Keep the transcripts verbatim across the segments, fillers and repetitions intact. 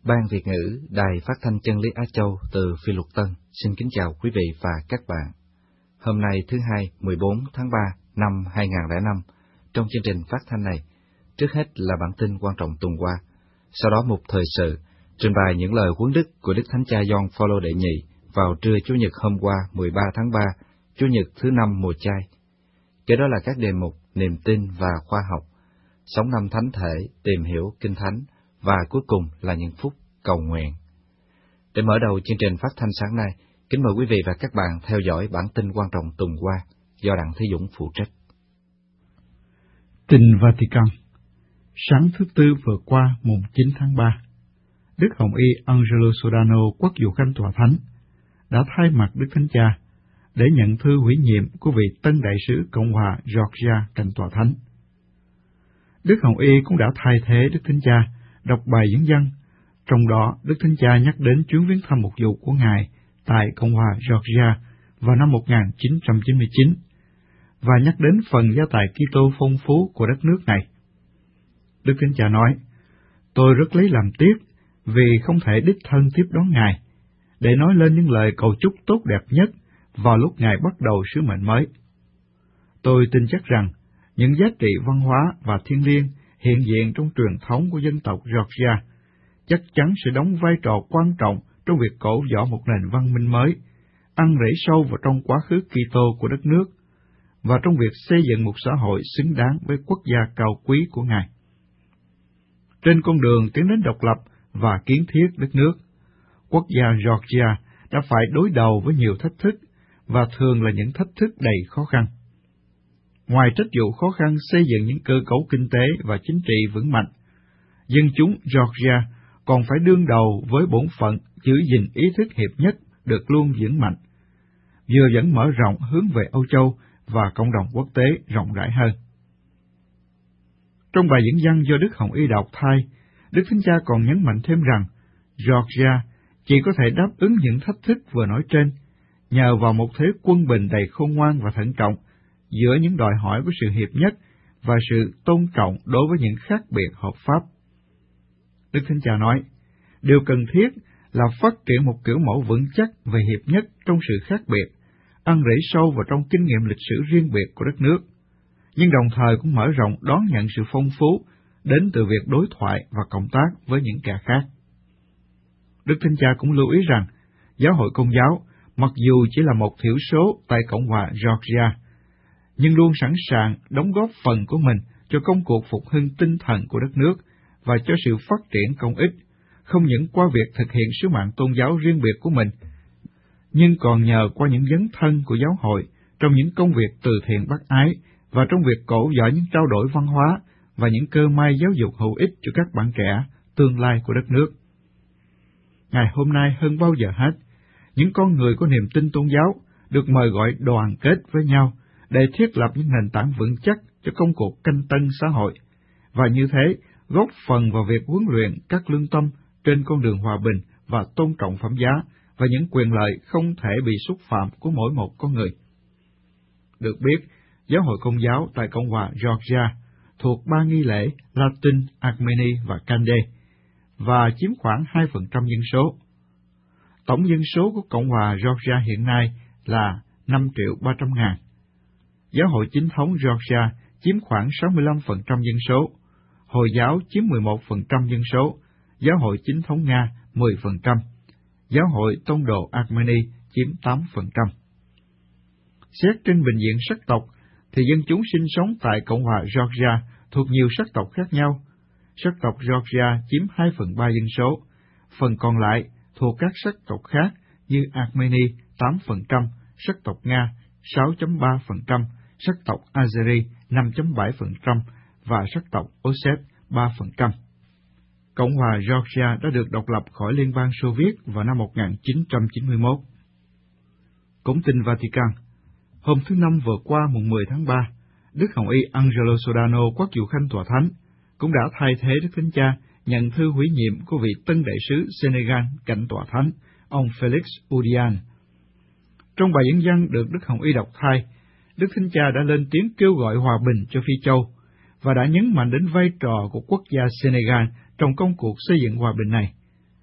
Ban Việt ngữ Đài Phát thanh Chân lý Á Châu từ Phi Luật Tân xin kính chào quý vị và các bạn. Hôm nay thứ hai mười bốn tháng ba năm hai nghìn không trăm lẻ năm, trong chương trình phát thanh này, trước hết là bản tin quan trọng tuần qua, sau đó một thời sự, trình bày những lời huấn đức của Đức Thánh Cha Gioan Phaolô đệ nhị vào trưa Chủ nhật hôm qua mười ba tháng ba, Chủ nhật thứ năm mùa chay. Kế đó là các đề mục niềm tin và khoa học, sống năm thánh thể, tìm hiểu Kinh Thánh, và cuối cùng là những phút cầu nguyện. Để mở đầu chương trình phát thanh sáng nay, kính mời quý vị và các bạn theo dõi bản tin quan trọng tuần qua do Đặng Thế Dũng phụ trách. Tin Vatican. Sáng thứ Tư vừa qua, mùng chín tháng ba, Đức Hồng Y Angelo Sodano, quốc vụ khanh tòa thánh, đã thay mặt Đức Thánh Cha để nhận thư ủy nhiệm của vị tân đại sứ Cộng hòa Georgia cạnh tòa thánh. Đức Hồng Y cũng đã thay thế Đức Thánh Cha đọc bài dẫn văn, trong đó Đức Thánh Cha nhắc đến chuyến viếng thăm mục vụ của Ngài tại Cộng hòa Georgia vào năm một nghìn chín trăm chín mươi chín, và nhắc đến phần gia tài Kitô phong phú của đất nước này. Đức Thánh Cha nói: "Tôi rất lấy làm tiếc vì không thể đích thân tiếp đón Ngài, để nói lên những lời cầu chúc tốt đẹp nhất vào lúc Ngài bắt đầu sứ mệnh mới. Tôi tin chắc rằng những giá trị văn hóa và thiêng liêng hiện diện trong truyền thống của dân tộc Georgia chắc chắn sẽ đóng vai trò quan trọng trong việc cổ võ một nền văn minh mới, ăn rễ sâu vào trong quá khứ Kitô của đất nước, và trong việc xây dựng một xã hội xứng đáng với quốc gia cao quý của Ngài. Trên con đường tiến đến độc lập và kiến thiết đất nước, quốc gia Georgia đã phải đối đầu với nhiều thách thức, và thường là những thách thức đầy khó khăn. Ngoài trách vụ khó khăn xây dựng những cơ cấu kinh tế và chính trị vững mạnh, dân chúng Georgia còn phải đương đầu với bổn phận giữ gìn ý thức hiệp nhất được luôn vững mạnh, vừa vẫn mở rộng hướng về Âu Châu và cộng đồng quốc tế rộng rãi hơn." Trong bài dẫn văn do Đức Hồng Y đọc thay, Đức Thánh Cha còn nhấn mạnh thêm rằng Georgia chỉ có thể đáp ứng những thách thức vừa nói trên nhờ vào một thế quân bình đầy khôn ngoan và thận trọng giữa những đòi hỏi của sự hiệp nhất và sự tôn trọng đối với những khác biệt hợp pháp. Đức Thánh Cha nói, điều cần thiết là phát triển một kiểu mẫu vững chắc về hiệp nhất trong sự khác biệt, ăn rễ sâu vào trong kinh nghiệm lịch sử riêng biệt của đất nước, nhưng đồng thời cũng mở rộng đón nhận sự phong phú đến từ việc đối thoại và cộng tác với những kẻ khác. Đức Thánh Cha cũng lưu ý rằng, giáo hội Công giáo, mặc dù chỉ là một thiểu số tại Cộng hòa Georgia, nhưng luôn sẵn sàng đóng góp phần của mình cho công cuộc phục hưng tinh thần của đất nước và cho sự phát triển công ích, không những qua việc thực hiện sứ mạng tôn giáo riêng biệt của mình, nhưng còn nhờ qua những dấn thân của giáo hội trong những công việc từ thiện bác ái và trong việc cổ võ những trao đổi văn hóa và những cơ may giáo dục hữu ích cho các bạn trẻ, tương lai của đất nước. Ngày hôm nay hơn bao giờ hết, những con người có niềm tin tôn giáo được mời gọi đoàn kết với nhau để thiết lập những nền tảng vững chắc cho công cuộc canh tân xã hội, và như thế góp phần vào việc huấn luyện các lương tâm trên con đường hòa bình và tôn trọng phẩm giá và những quyền lợi không thể bị xúc phạm của mỗi một con người. Được biết, giáo hội Công giáo tại Cộng hòa Georgia thuộc ba nghi lễ Latin, Armeni và Kande, và chiếm khoảng hai phần trăm dân số. Tổng dân số của Cộng hòa Georgia hiện nay là năm triệu ba trăm ngàn. Giáo hội chính thống Georgia chiếm khoảng sáu mươi lăm phần trăm dân số, Hồi giáo chiếm mười một phần trăm dân số, Giáo hội chính thống Nga mười phần trăm, Giáo hội Tông đồ Armeni chiếm tám phần trăm. Xét trên bình diện sắc tộc, thì dân chúng sinh sống tại Cộng hòa Georgia thuộc nhiều sắc tộc khác nhau. Sắc tộc Georgia chiếm hai phần ba dân số, phần còn lại thuộc các sắc tộc khác như Armeni tám phần trăm, sắc tộc Nga sáu phẩy ba phần trăm, sắc tộc Azeri năm phẩy bảy phần trăm và sắc tộc Osset ba phần trăm. Cộng hòa Georgia đã được độc lập khỏi Liên bang Xô Viết vào năm một nghìn chín trăm chín mươi mốt. Cũng tin Vatican, hôm thứ Năm vừa qua mùng mười tháng ba, Đức Hồng Y Angelo Sodano, quốc vụ khanh tòa thánh, cũng đã thay thế Đức Thánh Cha nhận thư ủy nhiệm của vị tân đại sứ Senegal cạnh tòa thánh, ông Felix Udian. Trong bài dẫn văn được Đức Hồng Y đọc thay, Đức Thánh Cha đã lên tiếng kêu gọi hòa bình cho Phi Châu và đã nhấn mạnh đến vai trò của quốc gia Senegal trong công cuộc xây dựng hòa bình này.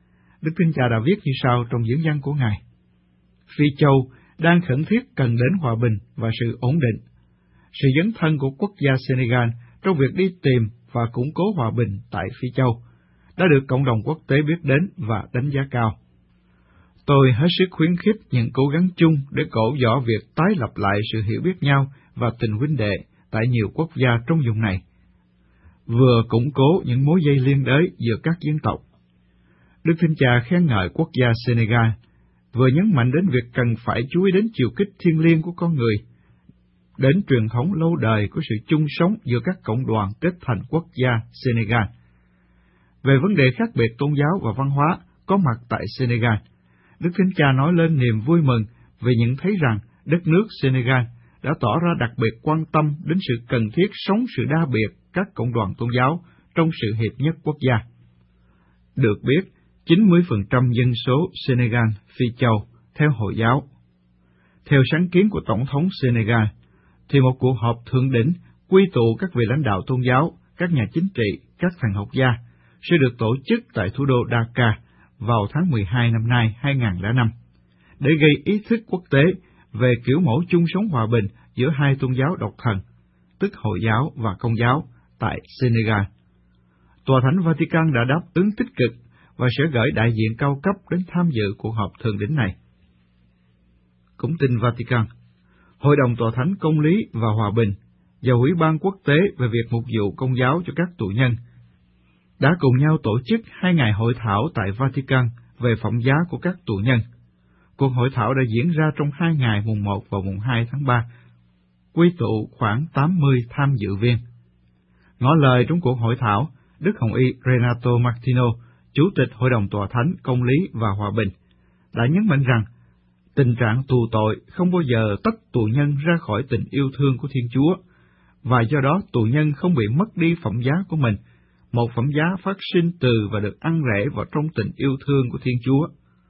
Đức Thánh Cha đã viết như sau trong diễn văn của Ngài: Phi Châu đang khẩn thiết cần đến hòa bình và sự ổn định. Sự dấn thân của quốc gia Senegal trong việc đi tìm và củng cố hòa bình tại Phi Châu đã được cộng đồng quốc tế biết đến và đánh giá cao. Tôi hết sức khuyến khích những cố gắng chung để cổ võ việc tái lập lại sự hiểu biết nhau và tình huynh đệ tại nhiều quốc gia trong vùng này, vừa củng cố những mối dây liên đới giữa các dân tộc. Đức Thánh Cha khen ngợi quốc gia Senegal, vừa nhấn mạnh đến việc cần phải chú ý đến chiều kích thiêng liêng của con người, đến truyền thống lâu đời của sự chung sống giữa các cộng đoàn kết thành quốc gia Senegal. Về vấn đề khác biệt tôn giáo và văn hóa có mặt tại Senegal, Đức Thánh Cha nói lên niềm vui mừng vì nhận thấy rằng đất nước Senegal đã tỏ ra đặc biệt quan tâm đến sự cần thiết sống sự đa biệt các cộng đoàn tôn giáo trong sự hiệp nhất quốc gia. Được biết, chín mươi phần trăm dân số Senegal Phi Châu theo Hồi giáo. Theo sáng kiến của Tổng thống Senegal, thì một cuộc họp thượng đỉnh quy tụ các vị lãnh đạo tôn giáo, các nhà chính trị, các thần học gia sẽ được tổ chức tại thủ đô Dakar vào tháng mười hai năm nay hai nghìn không trăm lẻ năm, để gây ý thức quốc tế về kiểu mẫu chung sống hòa bình giữa hai tôn giáo độc thần, tức Hồi giáo và Công giáo, tại Senegal. Tòa Thánh Vatican đã đáp ứng tích cực và sẽ gửi đại diện cao cấp đến tham dự cuộc họp thượng đỉnh này. Cũng tin Vatican, Hội đồng Tòa Thánh Công lý và Hòa bình và Ủy ban Quốc tế về việc mục vụ Công giáo cho các tù nhân đã cùng nhau tổ chức hai ngày hội thảo tại Vatican về phẩm giá của các tù nhân. Cuộc hội thảo đã diễn ra trong hai ngày mùng một và mùng hai tháng ba, quy tụ khoảng tám mươi tham dự viên. Ngỏ lời trong cuộc hội thảo, Đức Hồng Y Renato Martino, Chủ tịch Hội đồng Tòa Thánh Công lý và Hòa bình, đã nhấn mạnh rằng tình trạng tù tội không bao giờ tách tù nhân ra khỏi tình yêu thương của Thiên Chúa, và do đó tù nhân không bị mất đi phẩm giá của mình, một phẩm giá phát sinh từ và được ăn rễ vào trong tình yêu thương của Thiên Chúa.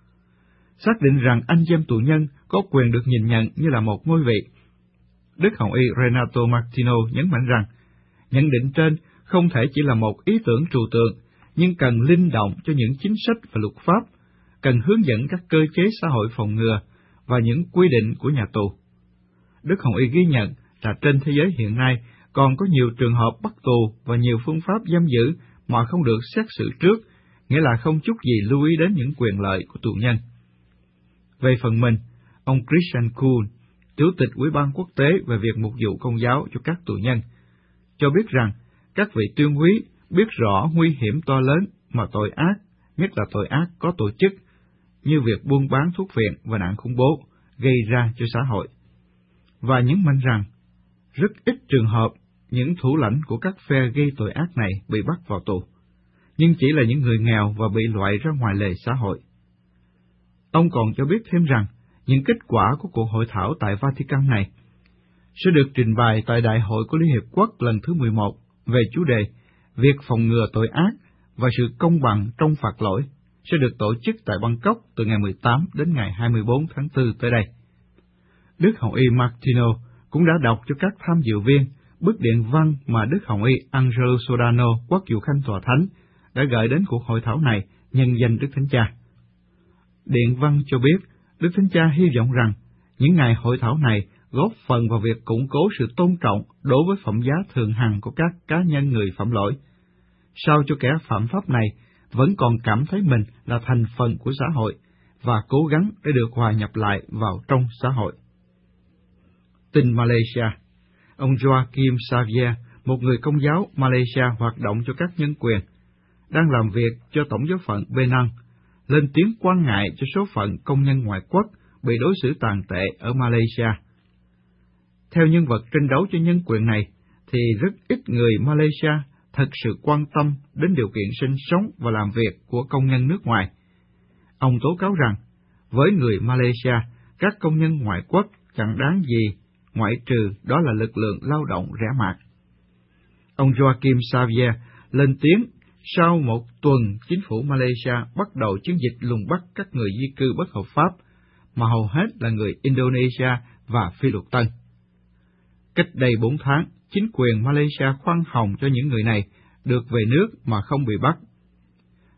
Xác định rằng anh chị em tù nhân có quyền được nhìn nhận như là một ngôi vị, Đức Hồng Y Renato Martino nhấn mạnh rằng nhận định trên không thể chỉ là một ý tưởng trừu tượng, nhưng cần linh động cho những chính sách và luật pháp, cần hướng dẫn các cơ chế xã hội phòng ngừa và những quy định của nhà tù. Đức Hồng Y ghi nhận là trên thế giới hiện nay còn có nhiều trường hợp bắt tù và nhiều phương pháp giam giữ mà không được xét xử trước, nghĩa là không chút gì lưu ý đến những quyền lợi của tù nhân. Về phần mình, ông Christian Kuhn, Chủ tịch Ủy ban Quốc tế về việc mục vụ Công giáo cho các tù nhân, cho biết rằng các vị tuyên úy biết rõ nguy hiểm to lớn mà tội ác, nhất là tội ác có tổ chức, như việc buôn bán thuốc viện và nạn khủng bố, gây ra cho xã hội. Và nhấn mạnh rằng, rất ít trường hợp những thủ lãnh của các phe gây tội ác này bị bắt vào tù, nhưng chỉ là những người nghèo và bị loại ra ngoài lề xã hội. Ông còn cho biết thêm rằng, những kết quả của cuộc hội thảo tại Vatican này sẽ được trình bày tại Đại hội của Liên Hiệp Quốc lần thứ mười một về chủ đề Việc phòng ngừa tội ác và sự công bằng trong phạt lỗi, sẽ được tổ chức tại Bangkok từ ngày mười tám đến ngày hai mươi bốn tháng tư tới đây. Đức Hồng Y Martino cũng đã đọc cho các tham dự viên bức điện văn mà Đức Hồng Y Angelo Sodano, Quốc vụ Khanh Tòa Thánh, đã gửi đến cuộc hội thảo này nhân danh Đức Thánh Cha. Điện văn cho biết, Đức Thánh Cha hy vọng rằng những ngày hội thảo này góp phần vào việc củng cố sự tôn trọng đối với phẩm giá thường hằng của các cá nhân người phạm lỗi, sao cho kẻ phạm pháp này vẫn còn cảm thấy mình là thành phần của xã hội và cố gắng để được hòa nhập lại vào trong xã hội. Tin Malaysia, ông Joaquim Xavier, một người Công giáo Malaysia hoạt động cho các nhân quyền, đang làm việc cho Tổng giáo phận Penang, lên tiếng quan ngại cho số phận công nhân ngoại quốc bị đối xử tàn tệ ở Malaysia. Theo nhân vật tranh đấu cho nhân quyền này, thì rất ít người Malaysia thật sự quan tâm đến điều kiện sinh sống và làm việc của công nhân nước ngoài. Ông tố cáo rằng, với người Malaysia, các công nhân ngoại quốc chẳng đáng gì, ngoại trừ đó là lực lượng lao động rẻ mạt. Ông Joaquim Xavier lên tiếng sau một tuần chính phủ Malaysia bắt đầu chiến dịch lùng bắt các người di cư bất hợp pháp, mà hầu hết là người Indonesia và Phi luật Tân. Cách đây bốn tháng, chính quyền Malaysia khoan hồng cho những người này được về nước mà không bị bắt.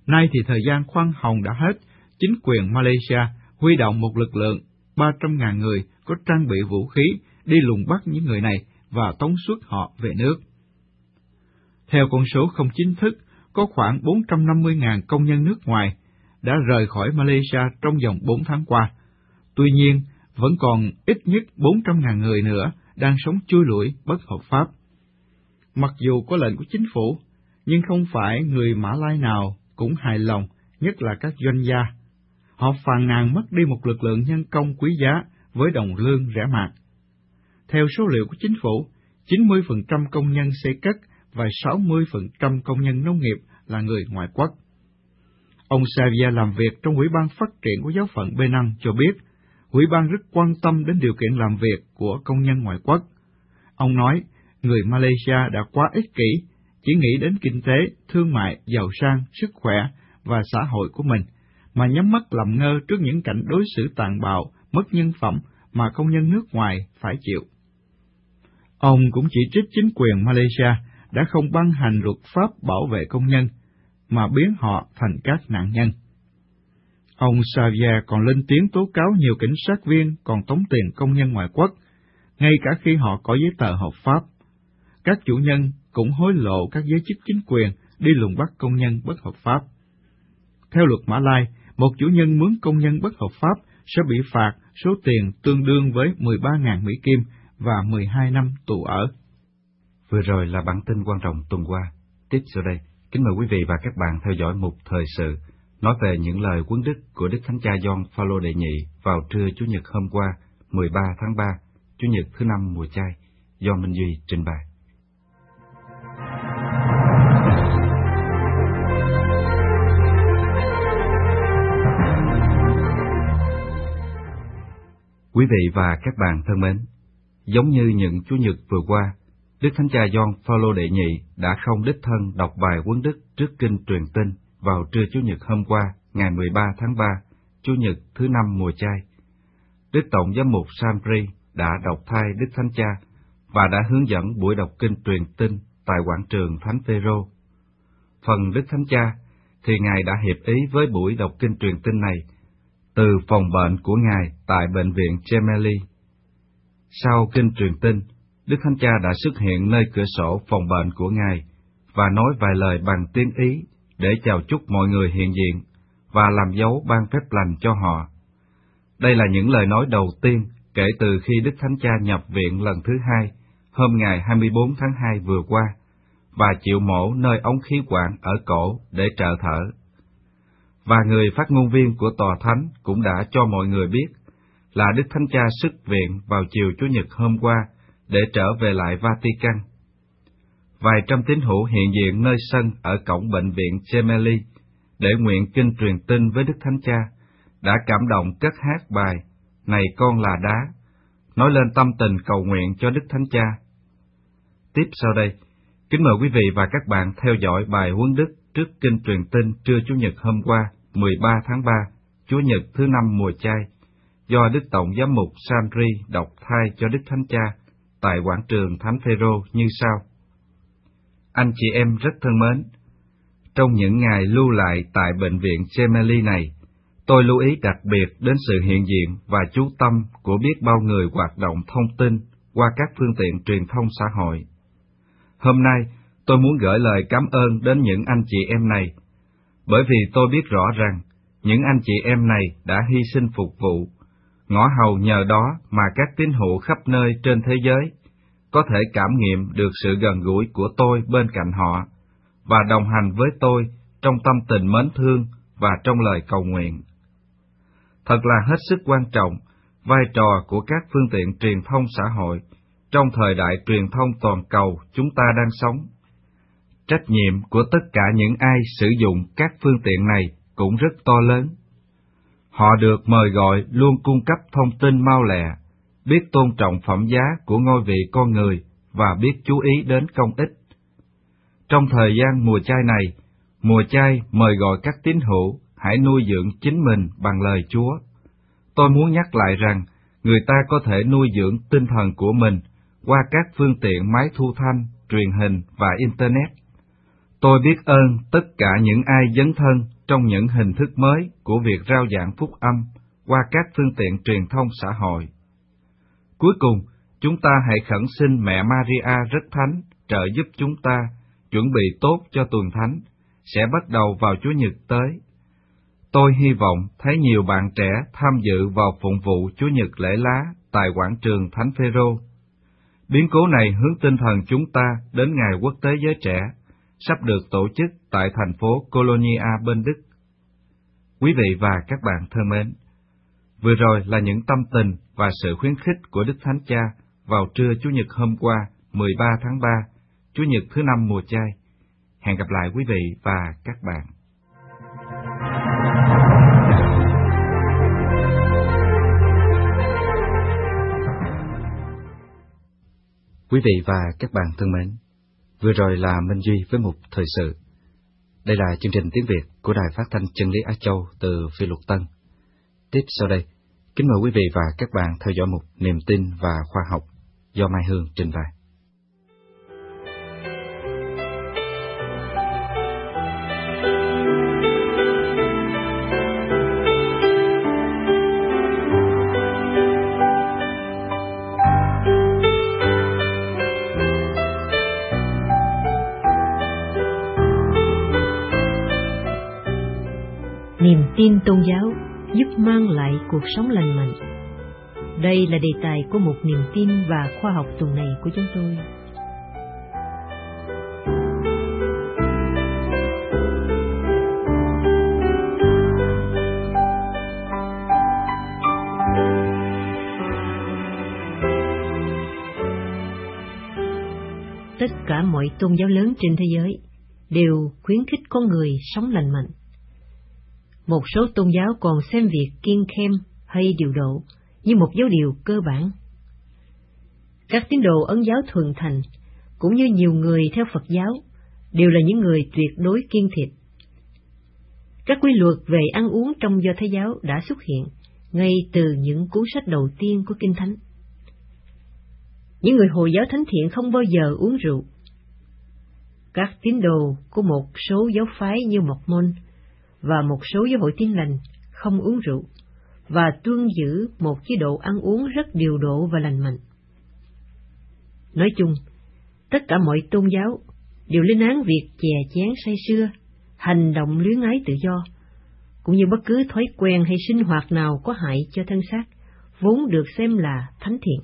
Nay thì thời gian khoan hồng đã hết, chính quyền Malaysia huy động một lực lượng ba trăm ngàn người có trang bị vũ khí đi lùng bắt những người này và tống xuất họ về nước. Theo con số không chính thức, có khoảng bốn trăm năm mươi nghìn công nhân nước ngoài đã rời khỏi Malaysia trong vòng bốn tháng qua. Tuy nhiên, vẫn còn ít nhất bốn trăm nghìn người nữa đang sống chui lủi bất hợp pháp. Mặc dù có lệnh của chính phủ, nhưng không phải người Mã Lai nào cũng hài lòng, nhất là các doanh gia. Họ phàn nàn mất đi một lực lượng nhân công quý giá với đồng lương rẻ mạt. Theo số liệu của chính phủ, chín mươi phần trăm công nhân xây cất và sáu mươi phần trăm công nhân nông nghiệp là người ngoại quốc. Ông Xavier làm việc trong Ủy ban Phát triển của giáo phận Penang cho biết, Ủy ban rất quan tâm đến điều kiện làm việc của công nhân ngoại quốc. Ông nói, người Malaysia đã quá ích kỷ, chỉ nghĩ đến kinh tế, thương mại, giàu sang, sức khỏe và xã hội của mình, mà nhắm mắt làm ngơ trước những cảnh đối xử tàn bạo, mất nhân phẩm mà công nhân nước ngoài phải chịu. Ông cũng chỉ trích chính quyền Malaysia đã không ban hành luật pháp bảo vệ công nhân, mà biến họ thành các nạn nhân. Ông Xavier còn lên tiếng tố cáo nhiều cảnh sát viên còn tống tiền công nhân ngoại quốc, ngay cả khi họ có giấy tờ hợp pháp. Các chủ nhân cũng hối lộ các giới chức chính quyền đi lùng bắt công nhân bất hợp pháp. Theo luật Mã Lai, một chủ nhân mướn công nhân bất hợp pháp sẽ bị phạt số tiền tương đương với mười ba nghìn Mỹ Kim và mười hai năm tù ở. Vừa rồi là bản tin quan trọng tuần qua. Tiếp sau đây, kính mời quý vị và các bạn theo dõi mục thời sự, nói về những lời huấn đức của Đức Thánh Cha Gioan Phaolô đệ nhị vào trưa Chủ nhật hôm qua, mười ba tháng ba, Chủ nhật thứ năm mùa chay, do Minh Duy trình bày. Quý vị và các bạn thân mến, giống như những Chủ nhật vừa qua, Đức Thánh Cha Gioan Phaolô đệ nhị đã không đích thân đọc bài huấn đức trước kinh truyền tin vào trưa Chủ nhật hôm qua, ngày mười ba tháng ba, Chủ nhật thứ năm mùa chay. Đức Tổng Giám mục Sam Ri đã đọc thay Đức Thánh Cha và đã hướng dẫn buổi đọc kinh truyền tin tại quảng trường Thánh Phêrô. Phần Đức Thánh Cha thì Ngài đã hiệp ý với buổi đọc kinh truyền tin này từ phòng bệnh của Ngài tại bệnh viện Gemelli. Sau kinh truyền tin, Đức Thánh Cha đã xuất hiện nơi cửa sổ phòng bệnh của Ngài và nói vài lời bằng tiếng Ý để chào chúc mọi người hiện diện và làm dấu ban phép lành cho họ. Đây là những lời nói đầu tiên kể từ khi Đức Thánh Cha nhập viện lần thứ hai, hôm ngày hai mươi bốn tháng hai vừa qua, và chịu mổ nơi ống khí quản ở cổ để trợ thở. Và người phát ngôn viên của Tòa Thánh cũng đã cho mọi người biết là Đức Thánh Cha xuất viện vào chiều Chủ nhật hôm qua để trở về lại Vatican. Vài trăm tín hữu hiện diện nơi sân ở cổng bệnh viện Gemelli để nguyện kinh truyền tin với Đức Thánh Cha đã cảm động cất hát bài Này con là đá, nói lên tâm tình cầu nguyện cho Đức Thánh Cha. Tiếp sau đây, kính mời quý vị và các bạn theo dõi bài huấn đức trước kinh truyền tin trưa Chủ nhật hôm qua, mười ba tháng ba, Chủ nhật thứ năm mùa chay, do Đức Tổng Giám mục Sam Ri đọc thay cho Đức Thánh Cha tại quảng trường Thánh Phêrô như sau. Anh chị em rất thân mến, trong những ngày lưu lại tại bệnh viện Gemelli này, tôi lưu ý đặc biệt đến sự hiện diện và chú tâm của biết bao người hoạt động thông tin qua các phương tiện truyền thông xã hội. Hôm nay, tôi muốn gửi lời cảm ơn đến những anh chị em này, bởi vì tôi biết rõ rằng những anh chị em này đã hy sinh phục vụ, ngõ hầu nhờ đó mà các tín hữu khắp nơi trên thế giới có thể cảm nghiệm được sự gần gũi của tôi bên cạnh họ và đồng hành với tôi trong tâm tình mến thương và trong lời cầu nguyện. Thật là hết sức quan trọng vai trò của các phương tiện truyền thông xã hội trong thời đại truyền thông toàn cầu chúng ta đang sống. Trách nhiệm của tất cả những ai sử dụng các phương tiện này cũng rất to lớn. Họ được mời gọi luôn cung cấp thông tin mau lẹ, biết tôn trọng phẩm giá của ngôi vị con người và biết chú ý đến công ích. Trong thời gian mùa chay này, mùa chay mời gọi các tín hữu hãy nuôi dưỡng chính mình bằng lời Chúa. Tôi muốn nhắc lại rằng, người ta có thể nuôi dưỡng tinh thần của mình qua các phương tiện máy thu thanh, truyền hình và Internet. Tôi biết ơn tất cả những ai dấn thân trong những hình thức mới của việc rao giảng phúc âm qua các phương tiện truyền thông xã hội. Cuối cùng, chúng ta hãy khẩn xin mẹ Maria rất thánh trợ giúp chúng ta chuẩn bị tốt cho tuần thánh, sẽ bắt đầu vào Chủ nhật tới. Tôi hy vọng thấy nhiều bạn trẻ tham dự vào phụng vụ Chủ nhật lễ lá tại quảng trường Thánh Phêrô. Biến cố này hướng tinh thần chúng ta đến Ngày Quốc tế Giới Trẻ, sắp được tổ chức tại thành phố Colonia bên Đức. Quý vị và các bạn thân mến, vừa rồi là những tâm tình và sự khuyến khích của Đức Thánh Cha vào trưa Chủ nhật hôm qua, mười ba tháng ba, Chủ nhật thứ năm mùa chay. Hẹn gặp lại quý vị và các bạn. Quý vị và các bạn thân mến, vừa rồi là Minh Duy với một thời sự. Đây là chương trình tiếng Việt của Đài Phát thanh Chân lý Á Châu từ Phi Luật Tân. Tiếp sau đây, kính mời quý vị và các bạn theo dõi mục Niềm tin và khoa học do Mai Hương trình bày. Niềm tin tôn giáo giúp mang lại cuộc sống lành mạnh. Đây là đề tài của một niềm tin và khoa học tuần này của chúng tôi. Tất cả mọi tôn giáo lớn trên thế giới đều khuyến khích con người sống lành mạnh. Một số tôn giáo còn xem việc kiêng khem hay điều độ như một giáo điều cơ bản. Các tín đồ Ấn giáo thuần thành, cũng như nhiều người theo Phật giáo, đều là những người tuyệt đối kiêng thịt. Các quy luật về ăn uống trong Do Thái giáo đã xuất hiện ngay từ những cuốn sách đầu tiên của Kinh Thánh. Những người Hồi giáo thánh thiện không bao giờ uống rượu. Các tín đồ của một số giáo phái như Mộc Môn và một số giáo hội Tin lành không uống rượu và tuân giữ một chế độ ăn uống rất điều độ và lành mạnh. Nói chung, tất cả mọi tôn giáo đều lên án việc chè chén say sưa, hành động luyến ái tự do, cũng như bất cứ thói quen hay sinh hoạt nào có hại cho thân xác, vốn được xem là thánh thiện.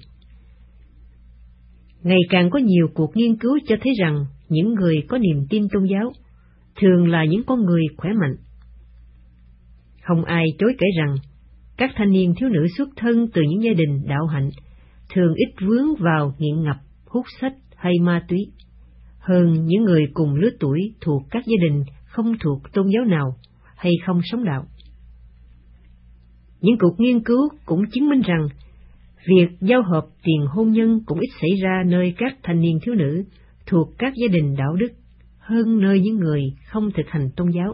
Ngày càng có nhiều cuộc nghiên cứu cho thấy rằng những người có niềm tin tôn giáo thường là những con người khỏe mạnh. Không ai chối cãi rằng các thanh niên thiếu nữ xuất thân từ những gia đình đạo hạnh thường ít vướng vào nghiện ngập, hút sách hay ma túy, hơn những người cùng lứa tuổi thuộc các gia đình không thuộc tôn giáo nào hay không sống đạo. Những cuộc nghiên cứu cũng chứng minh rằng việc giao hợp tiền hôn nhân cũng ít xảy ra nơi các thanh niên thiếu nữ thuộc các gia đình đạo đức hơn nơi những người không thực hành tôn giáo.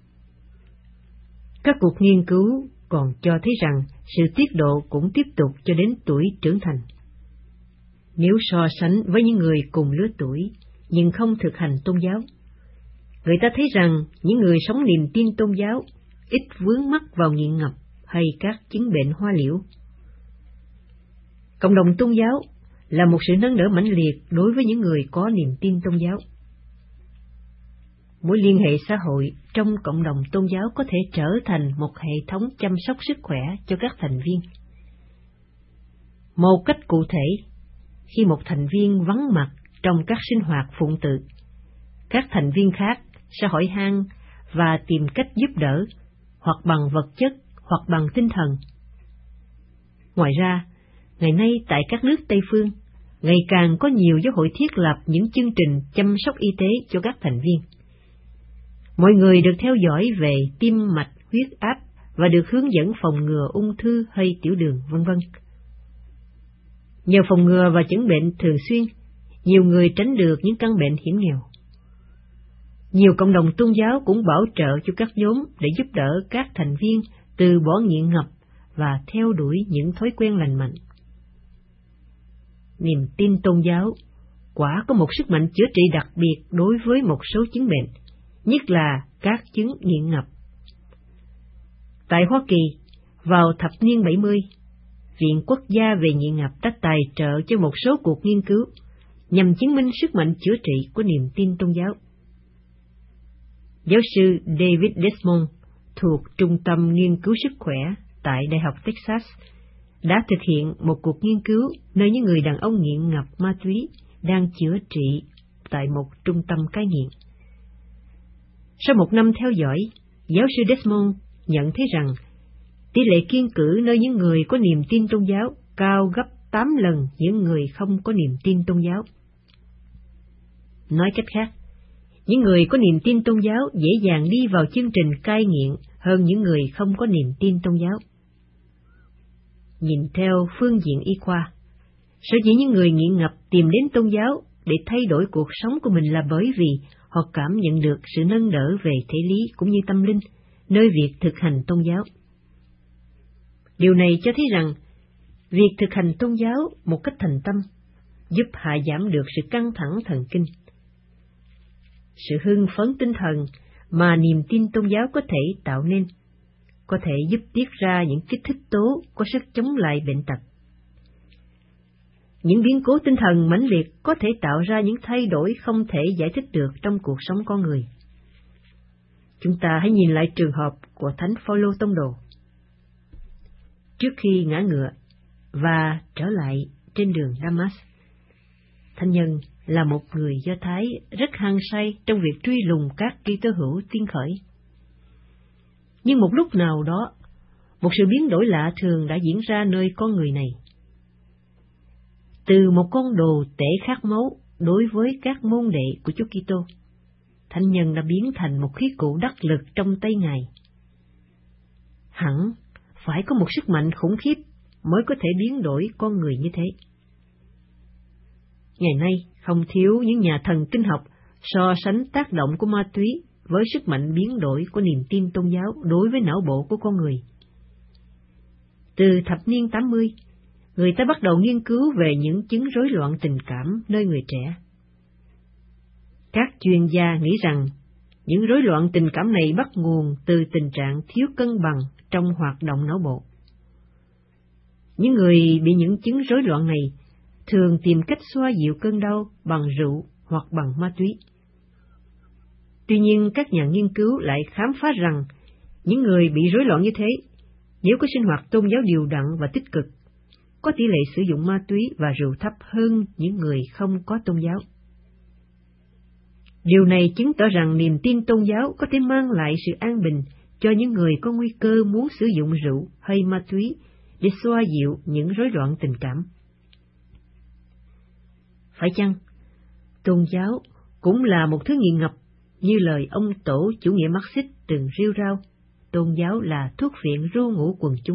Các cuộc nghiên cứu còn cho thấy rằng sự tiết độ cũng tiếp tục cho đến tuổi trưởng thành. Nếu so sánh với những người cùng lứa tuổi nhưng không thực hành tôn giáo, người ta thấy rằng những người sống niềm tin tôn giáo ít vướng mắc vào nghiện ngập hay các chứng bệnh hoa liễu. Cộng đồng tôn giáo là một sự nâng đỡ mãnh liệt đối với những người có niềm tin tôn giáo. Mối liên hệ xã hội trong cộng đồng tôn giáo có thể trở thành một hệ thống chăm sóc sức khỏe cho các thành viên. Một cách cụ thể, khi một thành viên vắng mặt trong các sinh hoạt phụng tự, các thành viên khác sẽ hỏi han và tìm cách giúp đỡ, hoặc bằng vật chất hoặc bằng tinh thần. Ngoài ra, ngày nay tại các nước Tây Phương, ngày càng có nhiều giáo hội thiết lập những chương trình chăm sóc y tế cho các thành viên. Mọi người được theo dõi về tim mạch, huyết áp và được hướng dẫn phòng ngừa ung thư hay tiểu đường, vân vân. Nhờ phòng ngừa và chẩn bệnh thường xuyên, nhiều người tránh được những căn bệnh hiểm nghèo. Nhiều cộng đồng tôn giáo cũng bảo trợ cho các nhóm để giúp đỡ các thành viên từ bỏ nghiện ngập và theo đuổi những thói quen lành mạnh. Niềm tin tôn giáo quả có một sức mạnh chữa trị đặc biệt đối với một số chứng bệnh, nhất là các chứng nghiện ngập. Tại Hoa Kỳ, vào thập niên bảy mươi, Viện Quốc gia về nghiện ngập đã tài trợ cho một số cuộc nghiên cứu nhằm chứng minh sức mạnh chữa trị của niềm tin tôn giáo. Giáo sư David Desmond thuộc Trung tâm Nghiên cứu Sức khỏe tại Đại học Texas đã thực hiện một cuộc nghiên cứu nơi những người đàn ông nghiện ngập ma túy đang chữa trị tại một trung tâm cai nghiện. Sau một năm theo dõi, giáo sư Desmond nhận thấy rằng tỷ lệ kiêng cữ nơi những người có niềm tin tôn giáo cao gấp tám lần những người không có niềm tin tôn giáo. Nói cách khác, những người có niềm tin tôn giáo dễ dàng đi vào chương trình cai nghiện hơn những người không có niềm tin tôn giáo. Nhìn theo phương diện y khoa, sở dĩ những người nghiện ngập tìm đến tôn giáo để thay đổi cuộc sống của mình là bởi vì họ cảm nhận được sự nâng đỡ về thể lý cũng như tâm linh nơi việc thực hành tôn giáo. Điều này cho thấy rằng việc thực hành tôn giáo một cách thành tâm giúp hạ giảm được sự căng thẳng thần kinh. Sự hưng phấn tinh thần mà niềm tin tôn giáo có thể tạo nên có thể giúp tiết ra những kích thích tố có sức chống lại bệnh tật. Những biến cố tinh thần mãnh liệt có thể tạo ra những thay đổi không thể giải thích được trong cuộc sống con người. Chúng ta hãy nhìn lại trường hợp của Thánh Phaolô tông đồ. Trước khi ngã ngựa và trở lại trên đường Damas, Thánh nhân là một người Do Thái rất hăng say trong việc truy lùng các Kitô hữu tiên khởi. Nhưng một lúc nào đó, một sự biến đổi lạ thường đã diễn ra nơi con người này. Từ một con đồ tể khát máu đối với các môn đệ của Chúa Kitô, Thánh nhân đã biến thành một khí cụ đắc lực trong tay Ngài. Hẳn phải có một sức mạnh khủng khiếp mới có thể biến đổi con người như thế. Ngày nay, không thiếu những nhà thần kinh học so sánh tác động của ma túy với sức mạnh biến đổi của niềm tin tôn giáo đối với não bộ của con người. Từ thập niên tám mươi, người ta bắt đầu nghiên cứu về những chứng rối loạn tình cảm nơi người trẻ. Các chuyên gia nghĩ rằng những rối loạn tình cảm này bắt nguồn từ tình trạng thiếu cân bằng trong hoạt động não bộ. Những người bị những chứng rối loạn này thường tìm cách xoa dịu cơn đau bằng rượu hoặc bằng ma túy. Tuy nhiên, các nhà nghiên cứu lại khám phá rằng những người bị rối loạn như thế, nếu có sinh hoạt tôn giáo đều đặn và tích cực, có tỷ lệ sử dụng ma túy và rượu thấp hơn những người không có tôn giáo. Điều này chứng tỏ rằng niềm tin tôn giáo có thể mang lại sự an bình cho những người có nguy cơ muốn sử dụng rượu hay ma túy để xoa dịu những rối loạn tình cảm. Phải chăng, tôn giáo cũng là một thứ nghiện ngập, như lời ông tổ chủ nghĩa Marxist từng rêu rao, tôn giáo là thuốc viện ru ngủ quần chúng.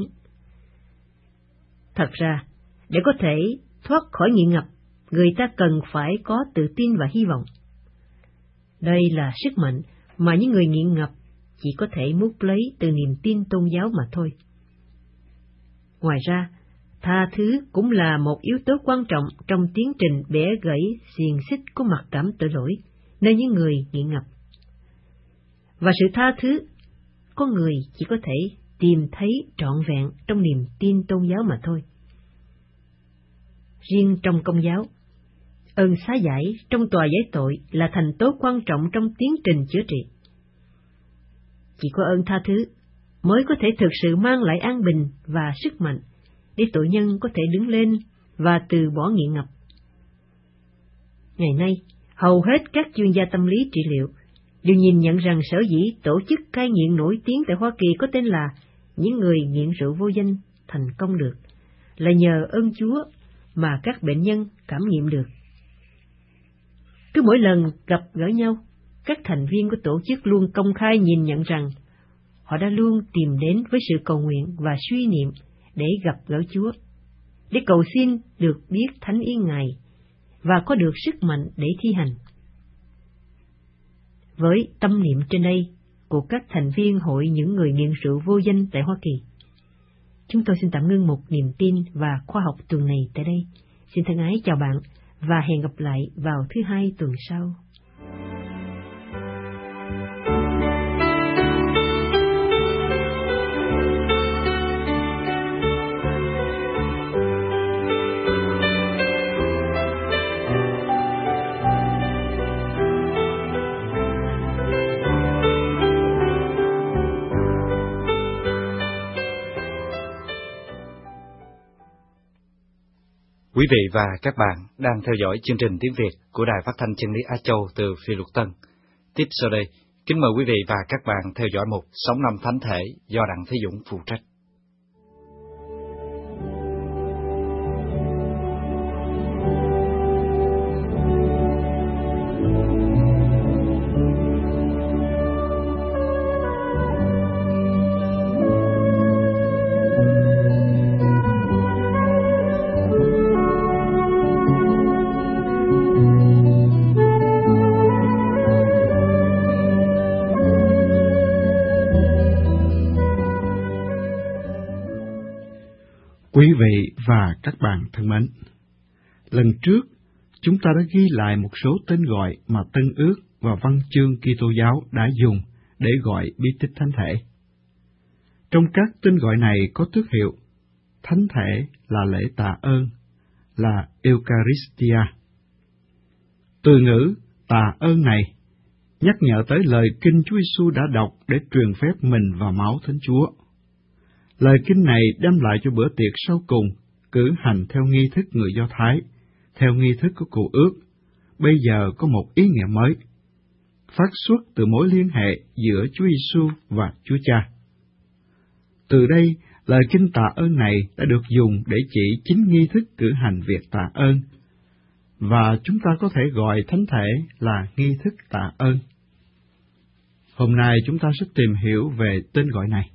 Thật ra, để có thể thoát khỏi nghiện ngập, người ta cần phải có tự tin và hy vọng. Đây là sức mạnh mà những người nghiện ngập chỉ có thể múc lấy từ niềm tin tôn giáo mà thôi. Ngoài ra, tha thứ cũng là một yếu tố quan trọng trong tiến trình bẻ gãy xiềng xích của mặc cảm tội lỗi nơi những người nghiện ngập. Và sự tha thứ, con người chỉ có thể tìm thấy trọn vẹn trong niềm tin tôn giáo mà thôi. Riêng trong Công giáo, ơn xá giải trong tòa giải tội là thành tố quan trọng trong tiến trình chữa trị. Chỉ có ơn tha thứ mới có thể thực sự mang lại an bình và sức mạnh để tội nhân có thể đứng lên và từ bỏ nghiện ngập. Ngày nay, hầu hết các chuyên gia tâm lý trị liệu đều nhìn nhận rằng sở dĩ tổ chức cai nghiện nổi tiếng tại Hoa Kỳ có tên là những người nghiện rượu vô danh thành công được là nhờ ơn Chúa mà các bệnh nhân cảm nghiệm được. Cứ mỗi lần gặp gỡ nhau, các thành viên của tổ chức luôn công khai nhìn nhận rằng họ đã luôn tìm đến với sự cầu nguyện và suy niệm để gặp gỡ Chúa, để cầu xin được biết thánh ý Ngài và có được sức mạnh để thi hành. Với tâm niệm trên đây của các thành viên hội những người nghiện rượu vô danh tại Hoa Kỳ, chúng tôi xin tạm ngưng một niềm tin và khoa học tuần này tại đây. Xin thân ái chào bạn và hẹn gặp lại vào thứ hai tuần sau. Quý vị và các bạn đang theo dõi chương trình tiếng Việt của Đài Phát thanh Chân lý Á Châu từ Phi Luật Tân. Tiếp sau đây, kính mời quý vị và các bạn theo dõi mục Sống năm Thánh Thể do Đặng Thế Dũng phụ trách. Quý vị và các bạn thân mến, lần trước chúng ta đã ghi lại một số tên gọi mà Tân Ước và văn chương Kitô giáo đã dùng để gọi bí tích thánh thể. Trong các tên gọi này có tước hiệu: thánh thể là lễ tạ ơn, là Eucharistia. Từ ngữ tạ ơn này nhắc nhở tới lời kinh Chúa Giêsu đã đọc để truyền phép mình và máu Thánh Chúa. Lời kinh này đem lại cho bữa tiệc sau cùng cử hành theo nghi thức người Do Thái, theo nghi thức của Cựu Ước, bây giờ có một ý nghĩa mới, phát xuất từ mối liên hệ giữa Chúa Giêsu và Chúa Cha. Từ đây, lời kinh tạ ơn này đã được dùng để chỉ chính nghi thức cử hành việc tạ ơn, và chúng ta có thể gọi thánh thể là nghi thức tạ ơn. Hôm nay chúng ta sẽ tìm hiểu về tên gọi này.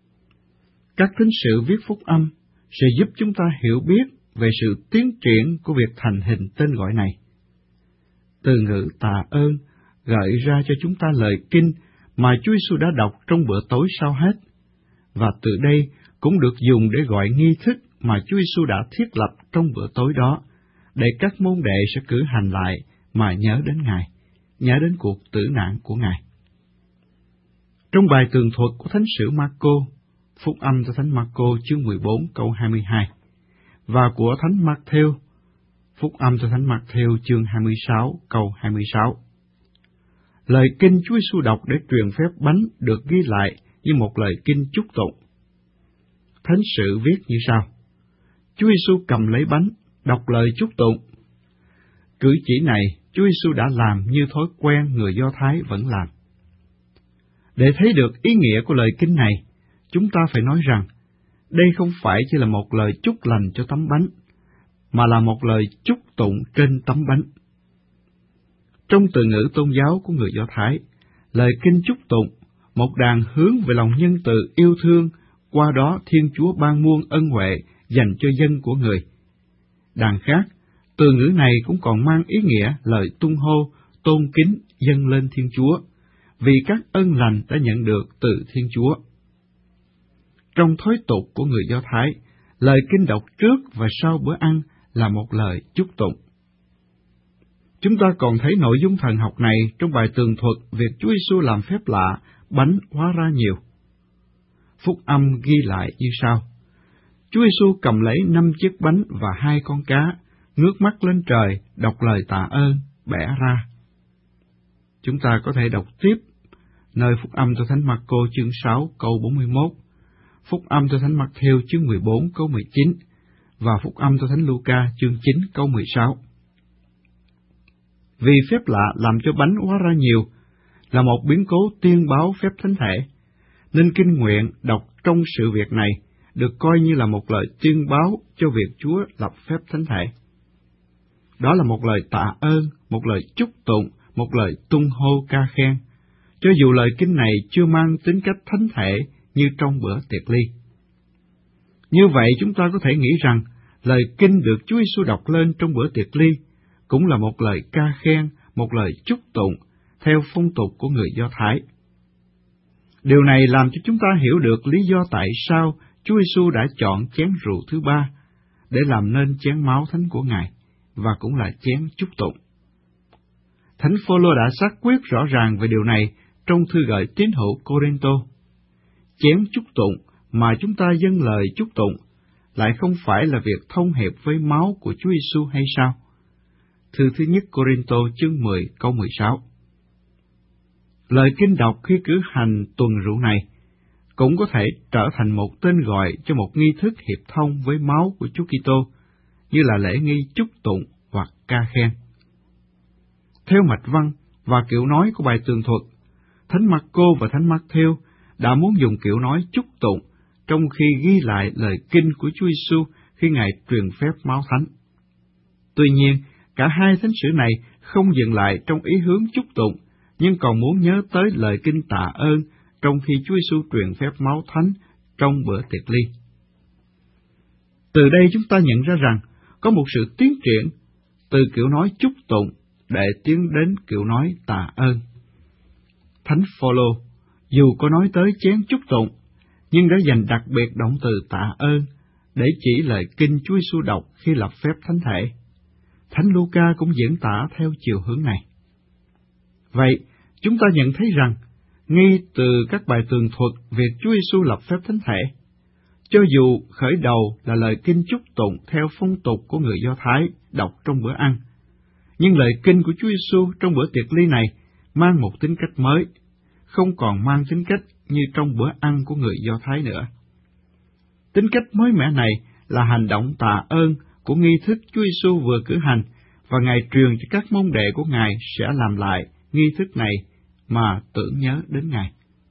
Các tín sự viết phúc âm sẽ giúp chúng ta hiểu biết về sự tiến triển của việc thành hình tên gọi này. Từ ngữ tạ ơn gợi ra cho chúng ta lời kinh mà Chúa Giêsu đã đọc trong bữa tối sau hết, và từ đây cũng được dùng để gọi nghi thức mà Chúa Giêsu đã thiết lập trong bữa tối đó, để các môn đệ sẽ cử hành lại mà nhớ đến Ngài, nhớ đến cuộc tử nạn của Ngài. Trong bài tường thuật của Thánh sử Marco, Phúc âm cho Thánh Marco chương mười bốn câu hai mươi hai, và của Thánh Matthew, Phúc âm cho Thánh Matthew chương hai mươi sáu câu hai mươi sáu. Lời kinh Chúa Giêsu đọc để truyền phép bánh được ghi lại như một lời kinh chúc tụng. Thánh sử viết như sau: Chúa Giêsu cầm lấy bánh, đọc lời chúc tụng. Cử chỉ này Chúa Giêsu đã làm như thói quen người Do Thái vẫn làm. Để thấy được ý nghĩa của lời kinh này, chúng ta phải nói rằng, đây không phải chỉ là một lời chúc lành cho tấm bánh, mà là một lời chúc tụng trên tấm bánh. Trong từ ngữ tôn giáo của người Do Thái, lời kinh chúc tụng, một đàn hướng về lòng nhân từ yêu thương, qua đó Thiên Chúa ban muôn ân huệ dành cho dân của người. Đàn khác, từ ngữ này cũng còn mang ý nghĩa lời tung hô, tôn kính dâng lên Thiên Chúa, vì các ân lành đã nhận được từ Thiên Chúa. Trong thói tục của người Do Thái, lời kinh đọc trước và sau bữa ăn là một lời chúc tụng. Chúng ta còn thấy nội dung thần học này trong bài tường thuật việc Chúa Giêsu làm phép lạ, bánh hóa ra nhiều. Phúc âm ghi lại như sau: Chúa Giêsu cầm lấy năm chiếc bánh và hai con cá, ngước mắt lên trời, đọc lời tạ ơn, bẻ ra. Chúng ta có thể đọc tiếp nơi Phúc âm cho Thánh Marco chương sáu câu bốn mươi mốt, Phúc âm cho Thánh Matthew chương mười bốn câu mười chín và Phúc âm cho Thánh Luca chương chín câu mười sáu. Vì phép lạ làm cho bánh hóa ra nhiều là một biến cố tiên báo phép thánh thể, nên kinh nguyện đọc trong sự việc này được coi như là một lời tiên báo cho việc Chúa lập phép thánh thể. Đó là một lời tạ ơn, một lời chúc tụng, một lời tung hô ca khen, cho dù lời kinh này chưa mang tính cách thánh thể như trong bữa tiệc ly. Như vậy chúng ta có thể nghĩ rằng lời kinh được Chúa Giêsu đọc lên trong bữa tiệc ly cũng là một lời ca khen, một lời chúc tụng theo phong tục của người Do Thái. Điều này làm cho chúng ta hiểu được lý do tại sao Chúa Giêsu đã chọn chén rượu thứ ba để làm nên chén máu thánh của Ngài, và cũng là chén chúc tụng. Thánh Phaolô đã xác quyết rõ ràng về điều này trong thư gửi tín hữu Cô-rinh-tô. Chén chúc tụng mà chúng ta dâng lời chúc tụng lại không phải là việc thông hiệp với máu của Chúa Giêsu hay sao? Thư thứ nhất Cô-rinh-tô chương mười câu mười sáu. Lời kinh đọc khi cử hành tuần rượu này cũng có thể trở thành một tên gọi cho một nghi thức hiệp thông với máu của Chúa Kitô, như là lễ nghi chúc tụng hoặc ca khen. Theo mạch văn và kiểu nói của bài tường thuật, Thánh Mác-cô và Thánh Mác-thêu đã muốn dùng kiểu nói chúc tụng trong khi ghi lại lời kinh của Chúa Giêsu khi Ngài truyền phép máu thánh. Tuy nhiên, cả hai thánh sử này không dừng lại trong ý hướng chúc tụng, nhưng còn muốn nhớ tới lời kinh tạ ơn trong khi Chúa Giêsu truyền phép máu thánh trong bữa tiệc ly. Từ đây chúng ta nhận ra rằng có một sự tiến triển từ kiểu nói chúc tụng để tiến đến kiểu nói tạ ơn. Thánh Phaolô dù có nói tới chén chúc tụng, nhưng đã dành đặc biệt động từ tạ ơn để chỉ lời kinh Chúa Giêsu đọc khi lập phép thánh thể. Thánh Luca cũng diễn tả theo chiều hướng này. Vậy, chúng ta nhận thấy rằng, ngay từ các bài tường thuật việc Chúa Giêsu lập phép thánh thể, cho dù khởi đầu là lời kinh chúc tụng theo phong tục của người Do Thái đọc trong bữa ăn, nhưng lời kinh của Chúa Giêsu trong bữa tiệc ly này mang một tính cách mới, không còn mang tính cách như trong bữa ăn của người Do Thái nữa. Tính cách mới mẻ này là hành động tạ ơn của nghi thức Chúa Giêsu vừa cử hành, và Ngài truyền cho các môn đệ của Ngài sẽ làm lại nghi thức này mà tưởng nhớ đến Ngài.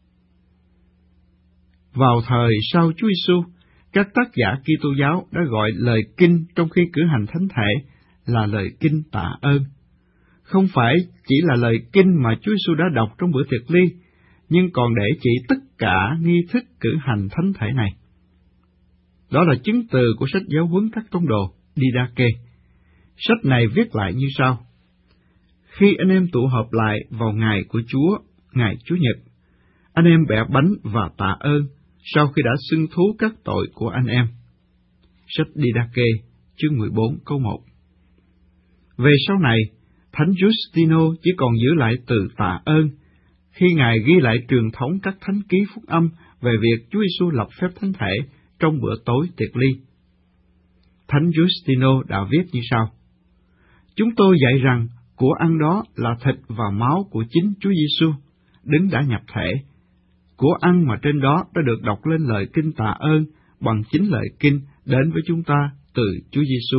Vào thời sau Chúa Giêsu, các tác giả Kitô giáo đã gọi lời kinh trong khi cử hành thánh thể là lời kinh tạ ơn. Không phải chỉ là lời kinh mà Chúa Giêsu đã đọc trong bữa tiệc ly, nhưng còn để chỉ tất cả nghi thức cử hành thánh thể này. Đó là chứng từ của sách giáo huấn các tông đồ Didache. Sách này viết lại như sau: Khi anh em tụ họp lại vào ngày của Chúa, ngày Chúa Nhật, anh em bẻ bánh và tạ ơn sau khi đã xưng thú các tội của anh em. Sách Didache, chương mười bốn câu một. Về sau này, Thánh Giustino chỉ còn giữ lại từ tạ ơn khi Ngài ghi lại truyền thống các thánh ký phúc âm về việc Chúa Giêsu lập phép thánh thể trong bữa tối tiệc ly. Thánh Giustino đã viết như sau: Chúng tôi dạy rằng của ăn đó là thịt và máu của chính Chúa Giêsu, đấng đã nhập thể. Của ăn mà trên đó đã được đọc lên lời kinh tạ ơn bằng chính lời kinh đến với chúng ta từ Chúa Giêsu.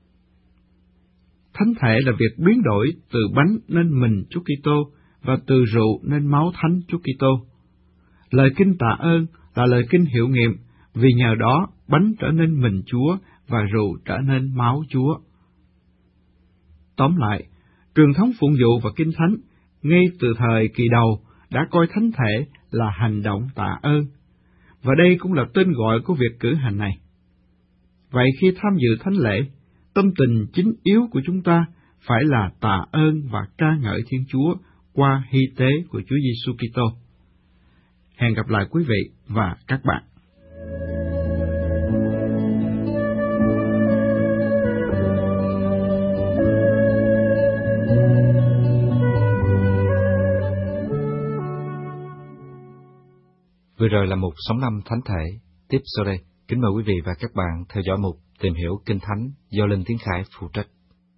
Thánh thể là việc biến đổi từ bánh nên mình Chúa Kitô và từ rượu nên máu thánh Chúa Kitô. Lời kinh tạ ơn là lời kinh hiệu nghiệm, vì nhờ đó bánh trở nên mình Chúa và rượu trở nên máu Chúa. Tóm lại, truyền thống phụng vụ và kinh thánh ngay từ thời kỳ đầu đã coi thánh thể là hành động tạ ơn, và đây cũng là tên gọi của việc cử hành này. Vậy khi tham dự thánh lễ, tâm tình chính yếu của chúng ta phải là tạ ơn và ca ngợi Thiên Chúa qua hy tế của Chúa Giêsu Kitô. Hẹn gặp lại quý vị và các bạn. Vừa rồi là mục Sống Năm Thánh Thể. Tiếp sau đây, kính mời quý vị và các bạn theo dõi mục Tìm Hiểu Kinh Thánh do Linh Tiến Khải phụ trách.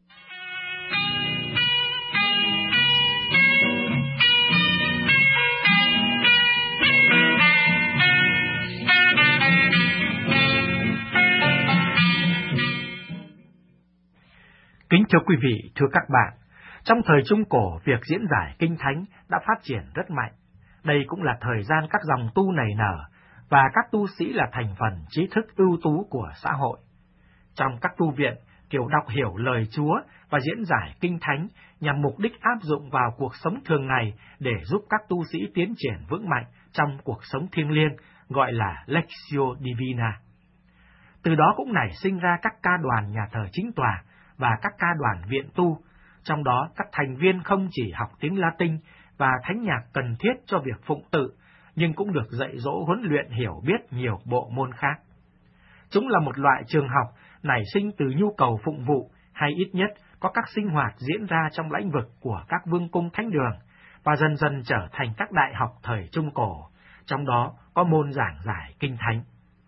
Kính thưa quý vị, thưa các bạn, trong thời Trung Cổ, việc diễn giải Kinh Thánh đã phát triển rất mạnh. Đây cũng là thời gian các dòng tu nảy nở, và các tu sĩ là thành phần trí thức ưu tú của xã hội. Trong các tu viện, kiểu đọc hiểu lời Chúa và diễn giải Kinh Thánh nhằm mục đích áp dụng vào cuộc sống thường ngày để giúp các tu sĩ tiến triển vững mạnh trong cuộc sống thiêng liêng, gọi là Lectio Divina. Từ đó cũng nảy sinh ra các ca đoàn nhà thờ chính tòa và các ca đoàn viện tu, trong đó các thành viên không chỉ học tiếng Latin và thánh nhạc cần thiết cho việc phụng tự, nhưng cũng được dạy dỗ huấn luyện hiểu biết nhiều bộ môn khác. Chúng là một loại trường học nảy sinh từ nhu cầu phụng vụ hay ít nhất có các sinh hoạt diễn ra trong lãnh vực của các vương cung thánh đường, và dần dần trở thành các đại học thời Trung Cổ, trong đó có môn giảng giải kinh thánh.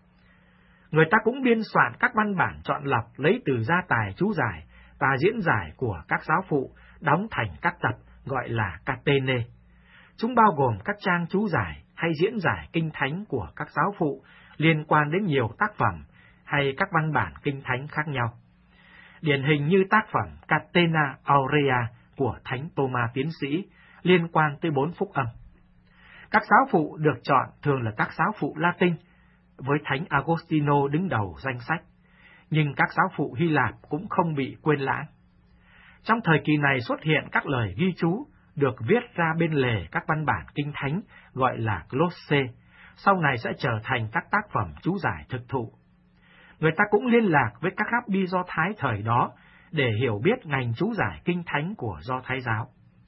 Người ta cũng biên soạn các văn bản chọn lọc lấy từ gia tài chú giải và diễn giải của các giáo phụ, đóng thành các tập gọi là catene. Chúng bao gồm các trang chú giải hay diễn giải kinh thánh của các giáo phụ liên quan đến nhiều tác phẩm hay các văn bản kinh thánh khác nhau. Điển hình như tác phẩm Catena Aurea của Thánh Tô-ma Tiến sĩ liên quan tới bốn phúc âm. Các giáo phụ được chọn thường là các giáo phụ Latin, với Thánh Agostino đứng đầu danh sách, nhưng các giáo phụ Hy Lạp cũng không bị quên lãng. Trong thời kỳ này xuất hiện các lời ghi chú được viết ra bên lề các văn bản kinh thánh gọi là glosse, sau này sẽ trở thành các tác phẩm chú giải thực thụ. Người ta cũng liên lạc với các rabbi Do Thái thời đó để hiểu biết ngành chú giải kinh thánh của Do Thái giáo.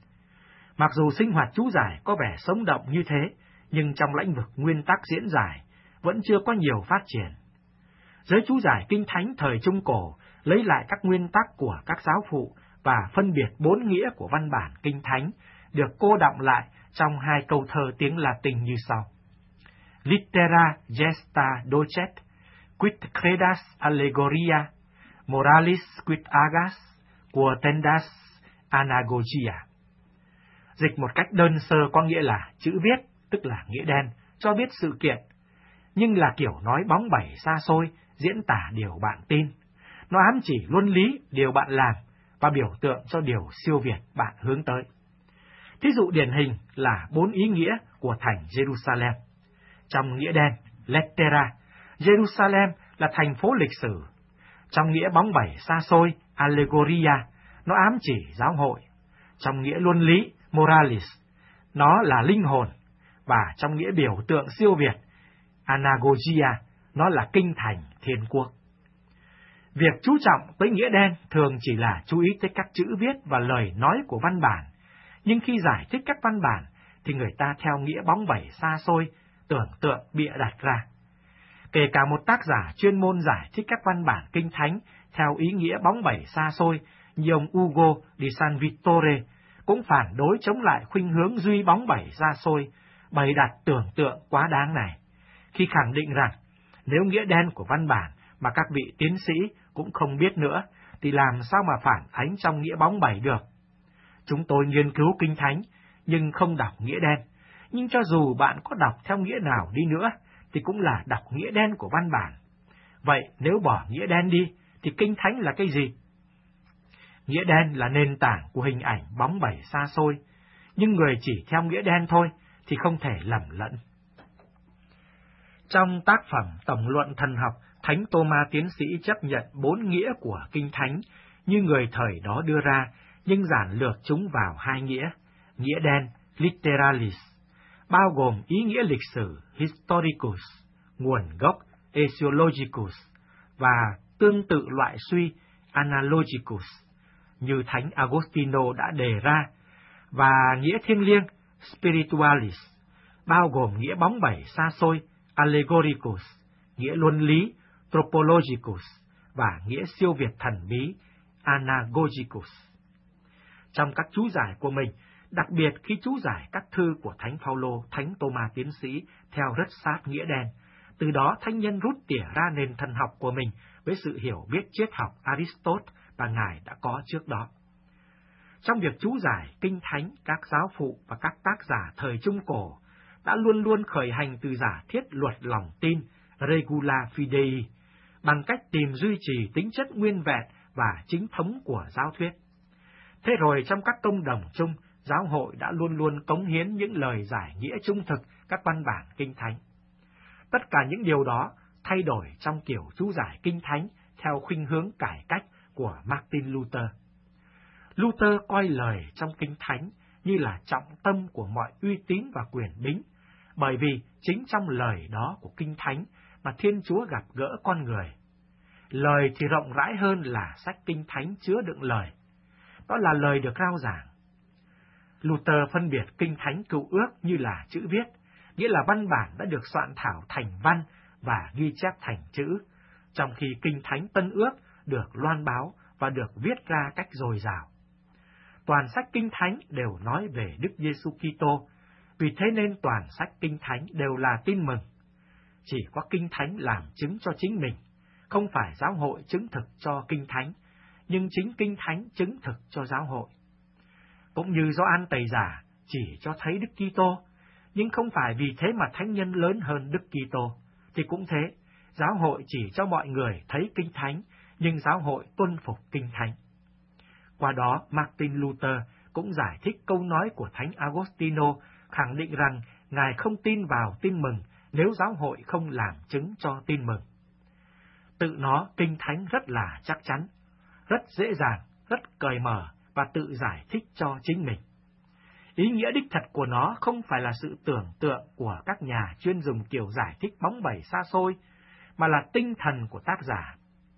Mặc dù sinh hoạt chú giải có vẻ sống động như thế, nhưng trong lĩnh vực nguyên tắc diễn giải vẫn chưa có nhiều phát triển. Giới chú giải kinh thánh thời Trung Cổ lấy lại các nguyên tắc của các giáo phụ và phân biệt bốn nghĩa của văn bản kinh thánh, được cô đọng lại trong hai câu thơ tiếng Latin như sau: Littera gesta docet, quid credas allegoria, moralis quid agas, quotendas anagogia. Dịch một cách đơn sơ có nghĩa là chữ viết, tức là nghĩa đen, cho biết sự kiện, nhưng là kiểu nói bóng bẩy xa xôi, diễn tả điều bạn tin. Nó ám chỉ luân lý điều bạn làm và biểu tượng cho điều siêu việt bạn hướng tới. Thí dụ điển hình là bốn ý nghĩa của thành Jerusalem. Trong nghĩa đen, Lettera, Jerusalem là thành phố lịch sử. Trong nghĩa bóng bẩy xa xôi, Allegoria, nó ám chỉ giáo hội. Trong nghĩa luân lý, Moralis, nó là linh hồn. Và trong nghĩa biểu tượng siêu việt, Anagogia, nó là kinh thành thiên quốc. Việc chú trọng tới nghĩa đen thường chỉ là chú ý tới các chữ viết và lời nói của văn bản, nhưng khi giải thích các văn bản thì người ta theo nghĩa bóng bẩy xa xôi, tưởng tượng bịa đặt ra. Kể cả một tác giả chuyên môn giải thích các văn bản kinh thánh theo ý nghĩa bóng bẩy xa xôi như ông Ugo di San Vittore cũng phản đối chống lại khuynh hướng duy bóng bẩy xa xôi, bày đặt tưởng tượng quá đáng này, khi khẳng định rằng nếu nghĩa đen của văn bản mà các vị tiến sĩ cũng không biết nữa, thì làm sao mà phản ánh trong nghĩa bóng bẩy được. Chúng tôi nghiên cứu kinh thánh, nhưng không đọc nghĩa đen. Nhưng cho dù bạn có đọc theo nghĩa nào đi nữa, thì cũng là đọc nghĩa đen của văn bản. Vậy nếu bỏ nghĩa đen đi, thì kinh thánh là cái gì? Nghĩa đen là nền tảng của hình ảnh bóng bẩy xa xôi, nhưng người chỉ theo nghĩa đen thôi, thì không thể lầm lẫn. Trong tác phẩm Tổng luận thần học, Thánh Tô-ma Tiến sĩ chấp nhận bốn nghĩa của kinh thánh như người thời đó đưa ra, nhưng giản lược chúng vào hai nghĩa: nghĩa đen, literalis, bao gồm ý nghĩa lịch sử, historicus, nguồn gốc, esiologicus, và tương tự loại suy, analogicus, như Thánh Agostino đã đề ra, và nghĩa thiêng liêng, spiritualis, bao gồm nghĩa bóng bẩy xa xôi, allegoricus, nghĩa luân lý, tropologicus, và nghĩa siêu việt thần bí, anagogicus. Trong các chú giải của mình, đặc biệt khi chú giải các thư của Thánh Phaolô, Thánh Tô-ma Tiến sĩ theo rất sát nghĩa đen, từ đó thánh nhân rút tỉa ra nền thần học của mình với sự hiểu biết triết học Aristotle và Ngài đã có trước đó. Trong việc chú giải kinh thánh, các giáo phụ và các tác giả thời Trung Cổ đã luôn luôn khởi hành từ giả thiết luật lòng tin, regula fidei, bằng cách tìm duy trì tính chất nguyên vẹn và chính thống của giáo thuyết. Thế rồi trong các công đồng chung, giáo hội đã luôn luôn cống hiến những lời giải nghĩa trung thực các văn bản kinh thánh. Tất cả những điều đó thay đổi trong kiểu chú giải kinh thánh theo khuynh hướng cải cách của Martin Luther. Luther coi lời trong kinh thánh như là trọng tâm của mọi uy tín và quyền bính, bởi vì chính trong lời đó của kinh thánh mà Thiên Chúa gặp gỡ con người. Lời thì rộng rãi hơn là sách kinh thánh chứa đựng lời. Đó là lời được rao giảng. Luther phân biệt kinh thánh Cựu Ước như là chữ viết, nghĩa là văn bản đã được soạn thảo thành văn và ghi chép thành chữ, trong khi kinh thánh Tân Ước được loan báo và được viết ra cách dồi dào. Toàn sách Kinh Thánh đều nói về Đức Giêsu Kitô, vì thế nên toàn sách Kinh Thánh đều là tin mừng. Chỉ có Kinh Thánh làm chứng cho chính mình, không phải giáo hội chứng thực cho Kinh Thánh, nhưng chính Kinh Thánh chứng thực cho giáo hội. Cũng như Gioan Tẩy Giả chỉ cho thấy Đức Kitô, nhưng không phải vì thế mà thánh nhân lớn hơn Đức Kitô, thì cũng thế, giáo hội chỉ cho mọi người thấy Kinh Thánh, nhưng giáo hội tuân phục Kinh Thánh. Qua đó, Martin Luther cũng giải thích câu nói của Thánh Agostino, khẳng định rằng Ngài không tin vào tin mừng nếu giáo hội không làm chứng cho tin mừng. Tự nó, Kinh Thánh rất là chắc chắn, rất dễ dàng, rất cởi mở và tự giải thích cho chính mình. Ý nghĩa đích thật của nó không phải là sự tưởng tượng của các nhà chuyên dùng kiểu giải thích bóng bẩy xa xôi, mà là tinh thần của tác giả.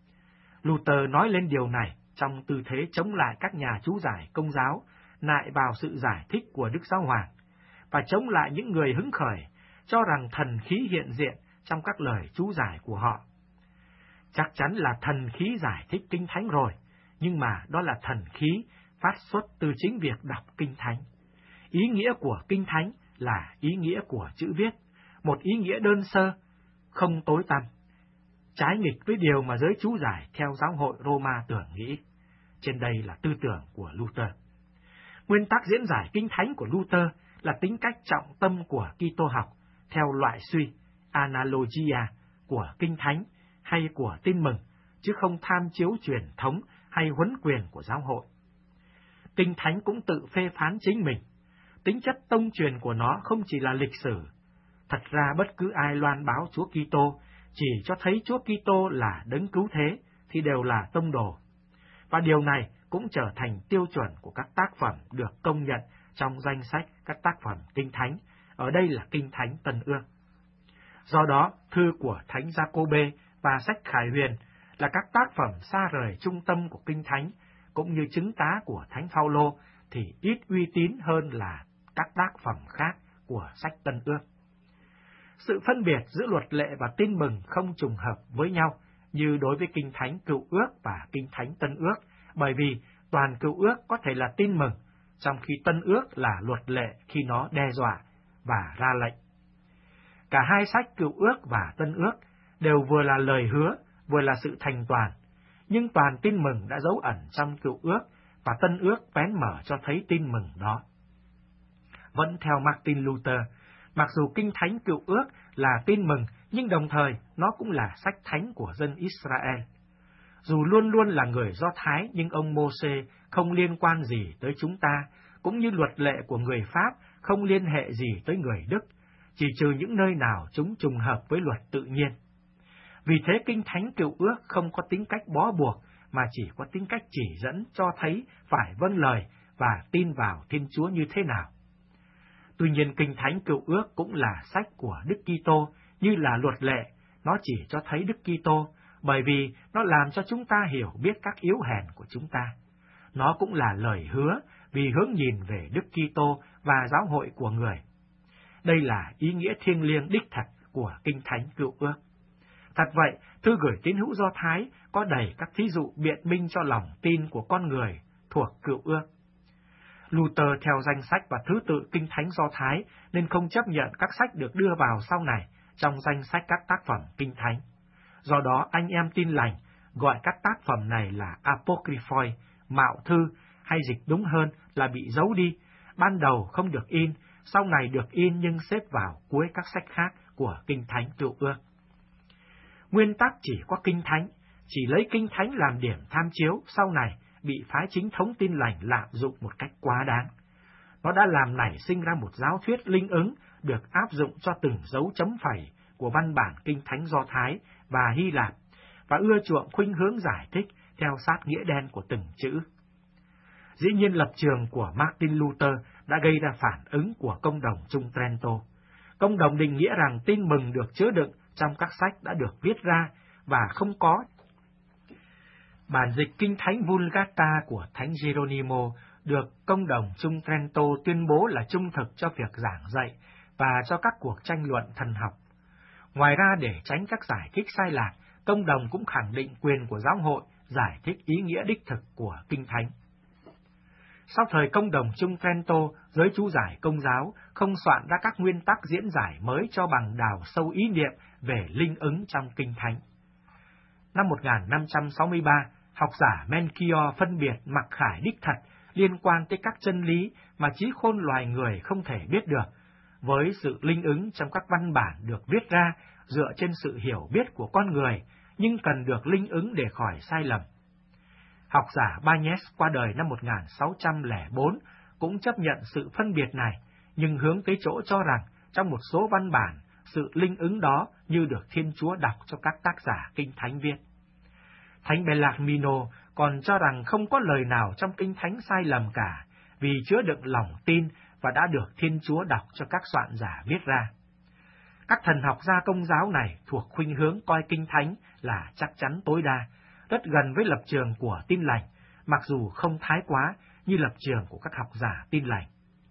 Luther nói lên điều này trong tư thế chống lại các nhà chú giải Công giáo nại vào sự giải thích của Đức Giáo Hoàng, và chống lại những người hứng khởi cho rằng thần khí hiện diện trong các lời chú giải của họ. Chắc chắn là thần khí giải thích Kinh Thánh rồi, nhưng mà đó là thần khí phát xuất từ chính việc đọc Kinh Thánh. Ý nghĩa của Kinh Thánh là ý nghĩa của chữ viết, một ý nghĩa đơn sơ, không tối tăm, trái nghịch với điều mà giới chú giải theo giáo hội Roma tưởng nghĩ. Trên đây là tư tưởng của Luther. Nguyên tắc diễn giải Kinh Thánh của Luther là tính cách trọng tâm của Kitô học, theo loại suy, analogia của Kinh Thánh hay của tin mừng, chứ không tham chiếu truyền thống hay huấn quyền của giáo hội. Kinh Thánh cũng tự phê phán chính mình. Tính chất tông truyền của nó không chỉ là lịch sử. Thật ra bất cứ ai loan báo Chúa Kitô chỉ cho thấy Chúa Kitô là đấng cứu thế thì đều là tông đồ. Và điều này cũng trở thành tiêu chuẩn của các tác phẩm được công nhận trong danh sách các tác phẩm Kinh Thánh, ở đây là Kinh Thánh Tân Ước. Do đó, thư của Thánh Giacôbê và sách Khải Huyền là các tác phẩm xa rời trung tâm của Kinh Thánh, cũng như chứng tá của Thánh Phaolô thì ít uy tín hơn là các tác phẩm khác của sách Tân Ước. Sự phân biệt giữa luật lệ và tin mừng không trùng hợp với nhau như đối với Kinh Thánh Cựu Ước và Kinh Thánh Tân Ước, bởi vì toàn Cựu Ước có thể là tin mừng, trong khi Tân Ước là luật lệ khi nó đe dọa và ra lệnh. Cả hai sách Cựu Ước và Tân Ước đều vừa là lời hứa, vừa là sự thành toàn, nhưng toàn tin mừng đã giấu ẩn trong Cựu Ước, và Tân Ước vén mở cho thấy tin mừng đó. Vẫn theo Martin Luther, mặc dù Kinh Thánh Cựu Ước là tin mừng, nhưng đồng thời nó cũng là sách thánh của dân Israel. Dù luôn luôn là người Do Thái, nhưng ông Mô-sê không liên quan gì tới chúng ta, cũng như luật lệ của người Pháp không liên hệ gì tới người Đức, chỉ trừ những nơi nào chúng trùng hợp với luật tự nhiên. Vì thế Kinh Thánh Cựu Ước không có tính cách bó buộc, mà chỉ có tính cách chỉ dẫn cho thấy phải vâng lời và tin vào Thiên Chúa như thế nào. Tuy nhiên Kinh Thánh Cựu Ước cũng là sách của Đức Kitô, như là luật lệ, nó chỉ cho thấy Đức Kitô, bởi vì nó làm cho chúng ta hiểu biết các yếu hèn của chúng ta. Nó cũng là lời hứa, vì hướng nhìn về Đức Kitô và giáo hội của người. Đây là ý nghĩa thiêng liêng đích thật của Kinh Thánh Cựu Ước. Thật vậy, thư gửi tín hữu Do Thái có đầy các thí dụ biện minh cho lòng tin của con người thuộc Cựu Ước. Luther theo danh sách và thứ tự Kinh Thánh Do Thái nên không chấp nhận các sách được đưa vào sau này trong danh sách các tác phẩm Kinh Thánh. Do đó anh em Tin Lành gọi các tác phẩm này là Apocryphoi, mạo thư, hay dịch đúng hơn là bị giấu đi, ban đầu không được in, sau này được in nhưng xếp vào cuối các sách khác của Kinh Thánh Cựu Ước. Nguyên tắc chỉ có Kinh Thánh, chỉ lấy Kinh Thánh làm điểm tham chiếu, sau này bị phái chính thống Tin Lành lạm dụng một cách quá đáng. Nó đã làm nảy sinh ra một giáo thuyết linh ứng được áp dụng cho từng dấu chấm phẩy của văn bản Kinh Thánh Do Thái và Hy Lạp, và ưa chuộng khuynh hướng giải thích theo sát nghĩa đen của từng chữ. Dĩ nhiên lập trường của Martin Luther đã gây ra phản ứng của công đồng Trung Trento. Công đồng định nghĩa rằng tin mừng được chứa đựng trong các sách đã được viết ra và không có. Bản dịch Kinh Thánh Vulgata của Thánh Geronimo được công đồng Trung Trento tuyên bố là trung thực cho việc giảng dạy và cho các cuộc tranh luận thần học. Ngoài ra, để tránh các giải thích sai lạc, công đồng cũng khẳng định quyền của giáo hội giải thích ý nghĩa đích thực của Kinh Thánh. Sau thời công đồng chung Trento, giới chú giải Công giáo không soạn ra các nguyên tắc diễn giải mới cho bằng đào sâu ý niệm về linh ứng trong Kinh Thánh. Năm một nghìn năm trăm sáu mươi ba, học giả Melchior phân biệt mặc khải đích thật liên quan tới các chân lý mà trí khôn loài người không thể biết được, với sự linh ứng trong các văn bản được viết ra dựa trên sự hiểu biết của con người, nhưng cần được linh ứng để khỏi sai lầm. Học giả Bañez qua đời năm một nghìn sáu trăm lẻ bốn cũng chấp nhận sự phân biệt này, nhưng hướng tới chỗ cho rằng trong một số văn bản, sự linh ứng đó như được Thiên Chúa đọc cho các tác giả Kinh Thánh viết. Thánh Bellarmino còn cho rằng không có lời nào trong Kinh Thánh sai lầm cả, vì chứa đựng lòng tin và đã được Thiên Chúa đọc cho các soạn giả viết ra. Các thần học gia Công giáo này thuộc khuynh hướng coi Kinh Thánh là chắc chắn tối đa, rất gần với lập trường của Tin lành, mặc dù không thái quá như lập trường của các học giả Tin lành.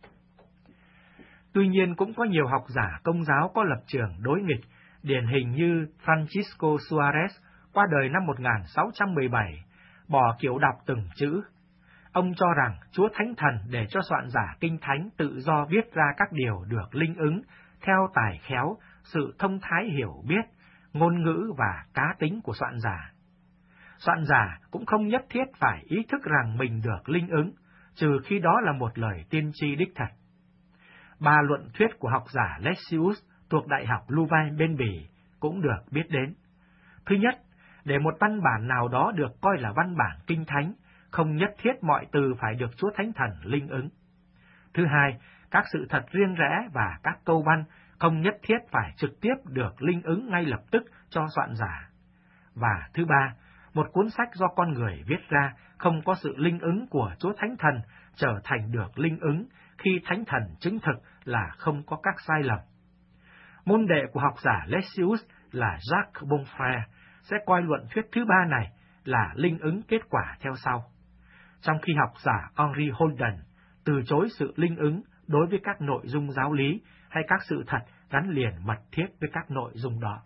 Tuy nhiên cũng có nhiều học giả Công giáo có lập trường đối nghịch, điển hình như Francisco Suarez qua đời năm một nghìn sáu trăm mười bảy, bỏ kiểu đọc từng chữ. Ông cho rằng Chúa Thánh Thần để cho soạn giả Kinh Thánh tự do viết ra các điều được linh ứng theo tài khéo, sự thông thái hiểu biết, ngôn ngữ và cá tính của soạn giả. Soạn giả cũng không nhất thiết phải ý thức rằng mình được linh ứng, trừ khi đó là một lời tiên tri đích thật. Ba luận thuyết của học giả Lessius thuộc Đại học Louvain bên Bỉ cũng được biết đến. Thứ nhất, để một văn bản nào đó được coi là văn bản Kinh Thánh, không nhất thiết mọi từ phải được Chúa Thánh Thần linh ứng. Thứ hai, các sự thật riêng rẽ và các câu văn không nhất thiết phải trực tiếp được linh ứng ngay lập tức cho soạn giả. Và thứ ba, một cuốn sách do con người viết ra không có sự linh ứng của Chúa Thánh Thần trở thành được linh ứng khi Thánh Thần chứng thực là không có các sai lầm. Môn đệ của học giả Lessius là Jacques Bonfrère sẽ coi luận thuyết thứ ba này là linh ứng kết quả theo sau, trong khi học giả Henry Holden từ chối sự linh ứng đối với các nội dung giáo lý hay các sự thật gắn liền mật thiết với các nội dung đó.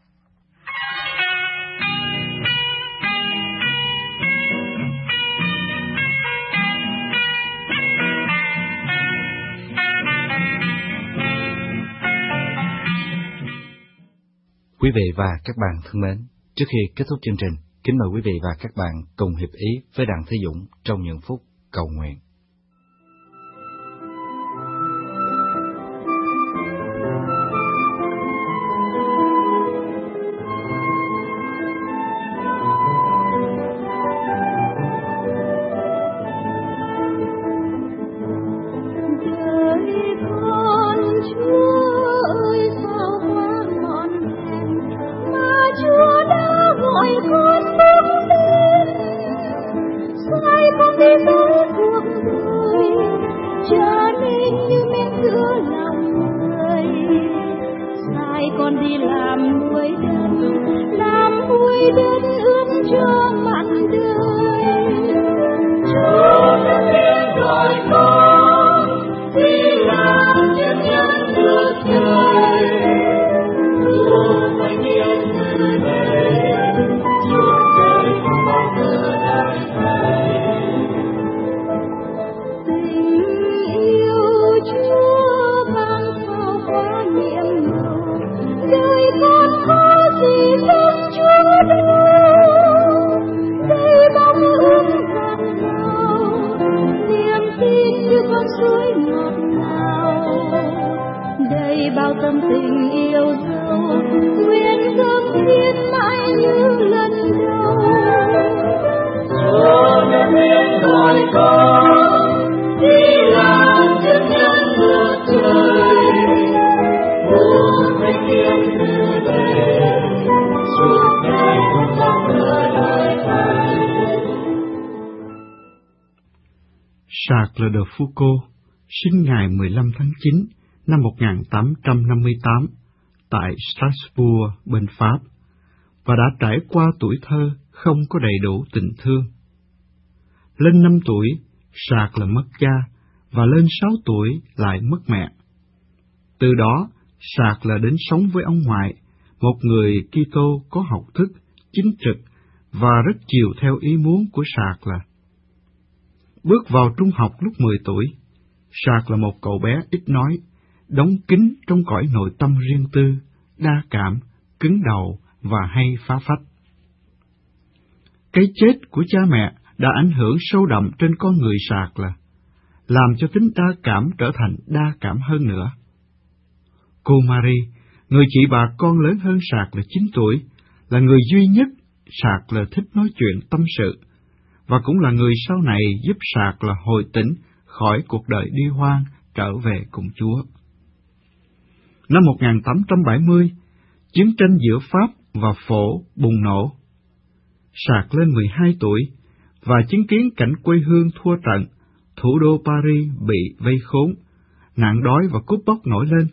Quý vị và các bạn thân mến, trước khi kết thúc chương trình, kính mời quý vị và các bạn cùng hiệp ý với Đặng Thế Dũng trong những phút cầu nguyện. Charles de Foucault sinh ngày mười lăm tháng chín năm một nghìn tám trăm năm mươi tám tại Strasbourg, bên Pháp, và đã trải qua tuổi thơ không có đầy đủ tình thương. Lên năm tuổi, Charles mất cha, và lên sáu tuổi lại mất mẹ. Từ đó, Charles đến sống với ông ngoại, một người Kitô có học thức, chính trực và rất chiều theo ý muốn của Sạc là. Bước vào trung học lúc mười tuổi, Sạc là một cậu bé ít nói, đóng kín trong cõi nội tâm riêng tư, đa cảm, cứng đầu và hay phá phách. Cái chết của cha mẹ đã ảnh hưởng sâu đậm trên con người Sạc là, làm cho tính đa cảm trở thành đa cảm hơn nữa. Cô Marie, người chị bà con lớn hơn Sạc là chín tuổi, là người duy nhất Sạc là thích nói chuyện tâm sự, và cũng là người sau này giúp Sạc là hồi tỉnh khỏi cuộc đời đi hoang trở về cùng Chúa. Năm một nghìn tám trăm bảy mươi, chiến tranh giữa Pháp và Phổ bùng nổ. Sạc lên mười hai tuổi và chứng kiến cảnh quê hương thua trận, thủ đô Paris bị vây khốn, nạn đói và cướp bóc nổi lên.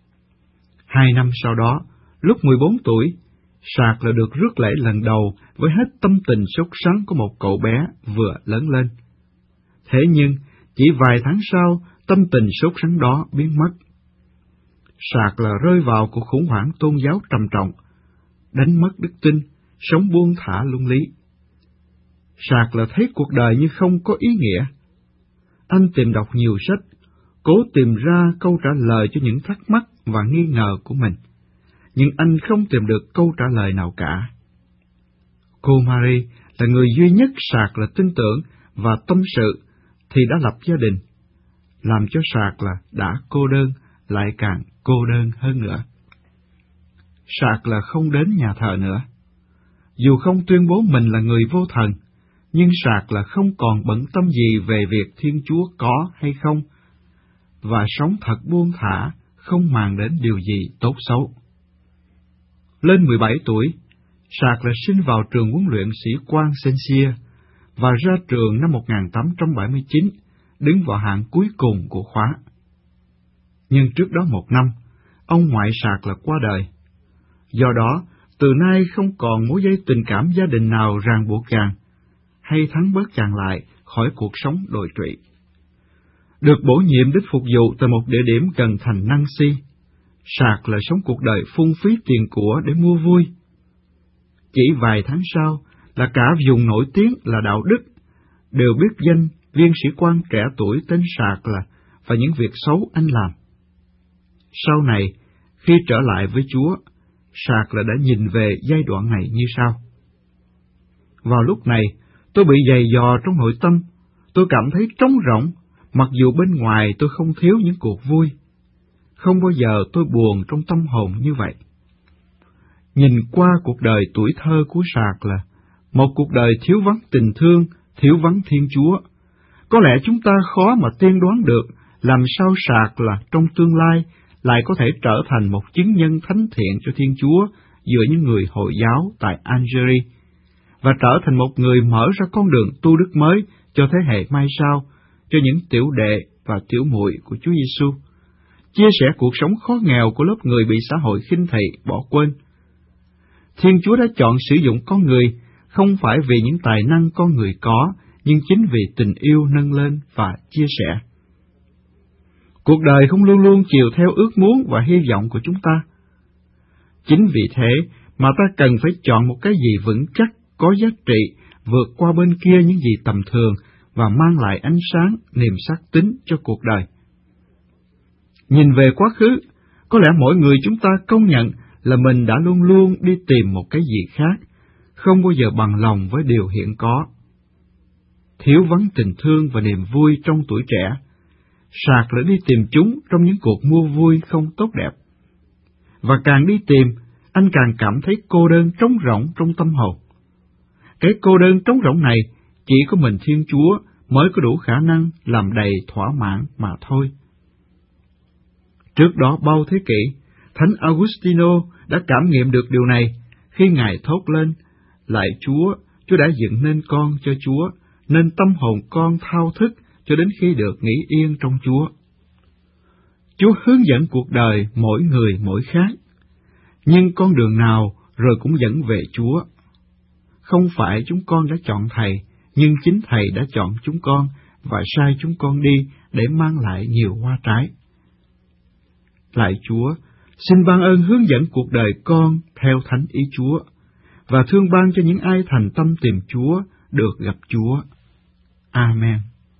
Hai năm sau đó, lúc mười bốn tuổi, Sạc là được rước lễ lần đầu với hết tâm tình sốt sắng của một cậu bé vừa lớn lên. Thế nhưng, chỉ vài tháng sau, tâm tình sốt sắng đó biến mất. Sạc là rơi vào cuộc khủng hoảng tôn giáo trầm trọng, đánh mất đức tin, sống buông thả luân lý. Sạc là thấy cuộc đời như không có ý nghĩa. Anh tìm đọc nhiều sách, cố tìm ra câu trả lời cho những thắc mắc và nghi ngờ của mình, nhưng anh không tìm được câu trả lời nào cả. Cô Marie là người duy nhất Sạc là tin tưởng và tâm sự thì đã lập gia đình, làm cho Sạc là đã cô đơn, lại càng cô đơn hơn nữa. Sạc là không đến nhà thờ nữa. Dù không tuyên bố mình là người vô thần, nhưng Sạc là không còn bận tâm gì về việc Thiên Chúa có hay không, và sống thật buông thả, không màng đến điều gì tốt xấu. Lên mười bảy tuổi, Sạc là xin vào trường huấn luyện sĩ quan Saint-Cyr, và ra trường năm một nghìn tám trăm bảy mươi chín, đứng vào hạng cuối cùng của khóa. Nhưng trước đó một năm, ông ngoại Sạc là qua đời. Do đó, từ nay không còn mối dây tình cảm gia đình nào ràng buộc chàng, hay thắng bớt chàng lại khỏi cuộc sống đồi trụy. Được bổ nhiệm đích phục vụ tại một địa điểm gần thành Nancy, Sạc là sống cuộc đời phung phí tiền của để mua vui. Chỉ vài tháng sau là cả vùng nổi tiếng là đạo đức đều biết danh viên sĩ quan trẻ tuổi tên Sạc là và những việc xấu anh làm. Sau này, khi trở lại với Chúa, Sạc là đã nhìn về giai đoạn này như sau. Vào lúc này, tôi bị dày dò trong nội tâm, tôi cảm thấy trống rỗng, mặc dù bên ngoài tôi không thiếu những cuộc vui. Không bao giờ tôi buồn trong tâm hồn như vậy. Nhìn qua cuộc đời tuổi thơ của Sạc là một cuộc đời thiếu vắng tình thương, thiếu vắng Thiên Chúa. Có lẽ chúng ta khó mà tiên đoán được làm sao Sạc là trong tương lai lại có thể trở thành một chứng nhân thánh thiện cho Thiên Chúa giữa những người Hồi giáo tại Algeria, và trở thành một người mở ra con đường tu đức mới cho thế hệ mai sau, cho những tiểu đệ và tiểu muội của Chúa Giêsu, chia sẻ cuộc sống khó nghèo của lớp người bị xã hội khinh thị, bỏ quên. Thiên Chúa đã chọn sử dụng con người không phải vì những tài năng con người có, nhưng chính vì tình yêu nâng lên và chia sẻ. Cuộc đời không luôn luôn chiều theo ước muốn và hy vọng của chúng ta. Chính vì thế mà ta cần phải chọn một cái gì vững chắc, có giá trị, vượt qua bên kia những gì tầm thường và mang lại ánh sáng, niềm sắc tính cho cuộc đời. Nhìn về quá khứ, có lẽ mỗi người chúng ta công nhận là mình đã luôn luôn đi tìm một cái gì khác, không bao giờ bằng lòng với điều hiện có. Thiếu vắng tình thương và niềm vui trong tuổi trẻ, Sạc lại đi tìm chúng trong những cuộc mua vui không tốt đẹp. Và càng đi tìm, anh càng cảm thấy cô đơn trống rỗng trong tâm hồn. Cái cô đơn trống rỗng này chỉ có mình Thiên Chúa mới có đủ khả năng làm đầy thỏa mãn mà thôi. Trước đó bao thế kỷ, Thánh Augustino đã cảm nghiệm được điều này khi Ngài thốt lên: Lạy Chúa, Chúa đã dựng nên con cho Chúa, nên tâm hồn con thao thức cho đến khi được nghỉ yên trong Chúa. Chúa hướng dẫn cuộc đời mỗi người mỗi khác, nhưng con đường nào rồi cũng dẫn về Chúa. Không phải chúng con đã chọn Thầy, nhưng chính Thầy đã chọn chúng con và sai chúng con đi để mang lại nhiều hoa trái. Lạy Chúa, xin ban ơn hướng dẫn cuộc đời con theo thánh ý Chúa, và thương ban cho những ai thành tâm tìm Chúa được gặp Chúa. Amen.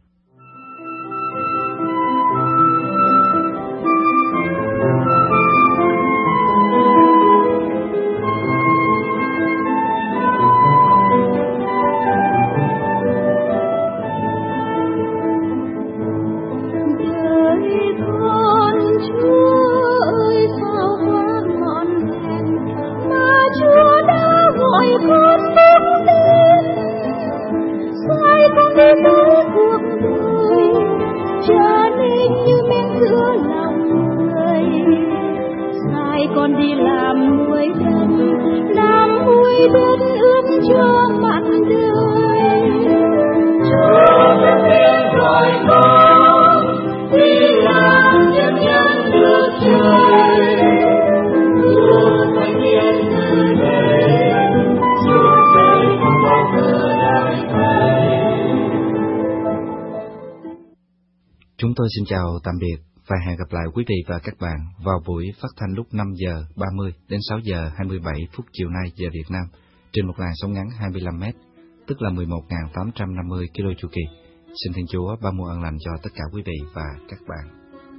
Chúng tôi xin chào tạm biệt và hẹn gặp lại quý vị và các bạn vào buổi phát thanh lúc năm giờ ba mươi đến sáu giờ hai mươi bảy phút chiều nay giờ Việt Nam trên một làn sóng ngắn hai mươi lăm mét, tức là mười một nghìn tám trăm năm mươi ki lô chu kỳ. Xin Thiên Chúa ban mùa an lành cho tất cả quý vị và các bạn.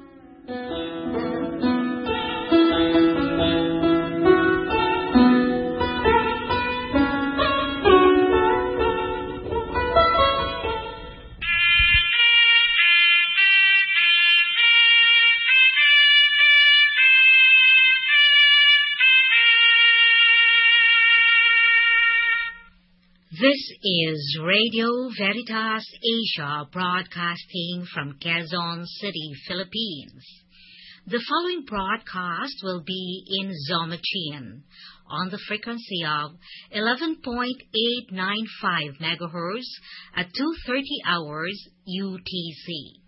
This is Radio Veritas Asia broadcasting from Quezon City, Philippines. The following broadcast will be in Zomachian on the frequency of eleven point eight nine five megahertz at two thirty hours U T C.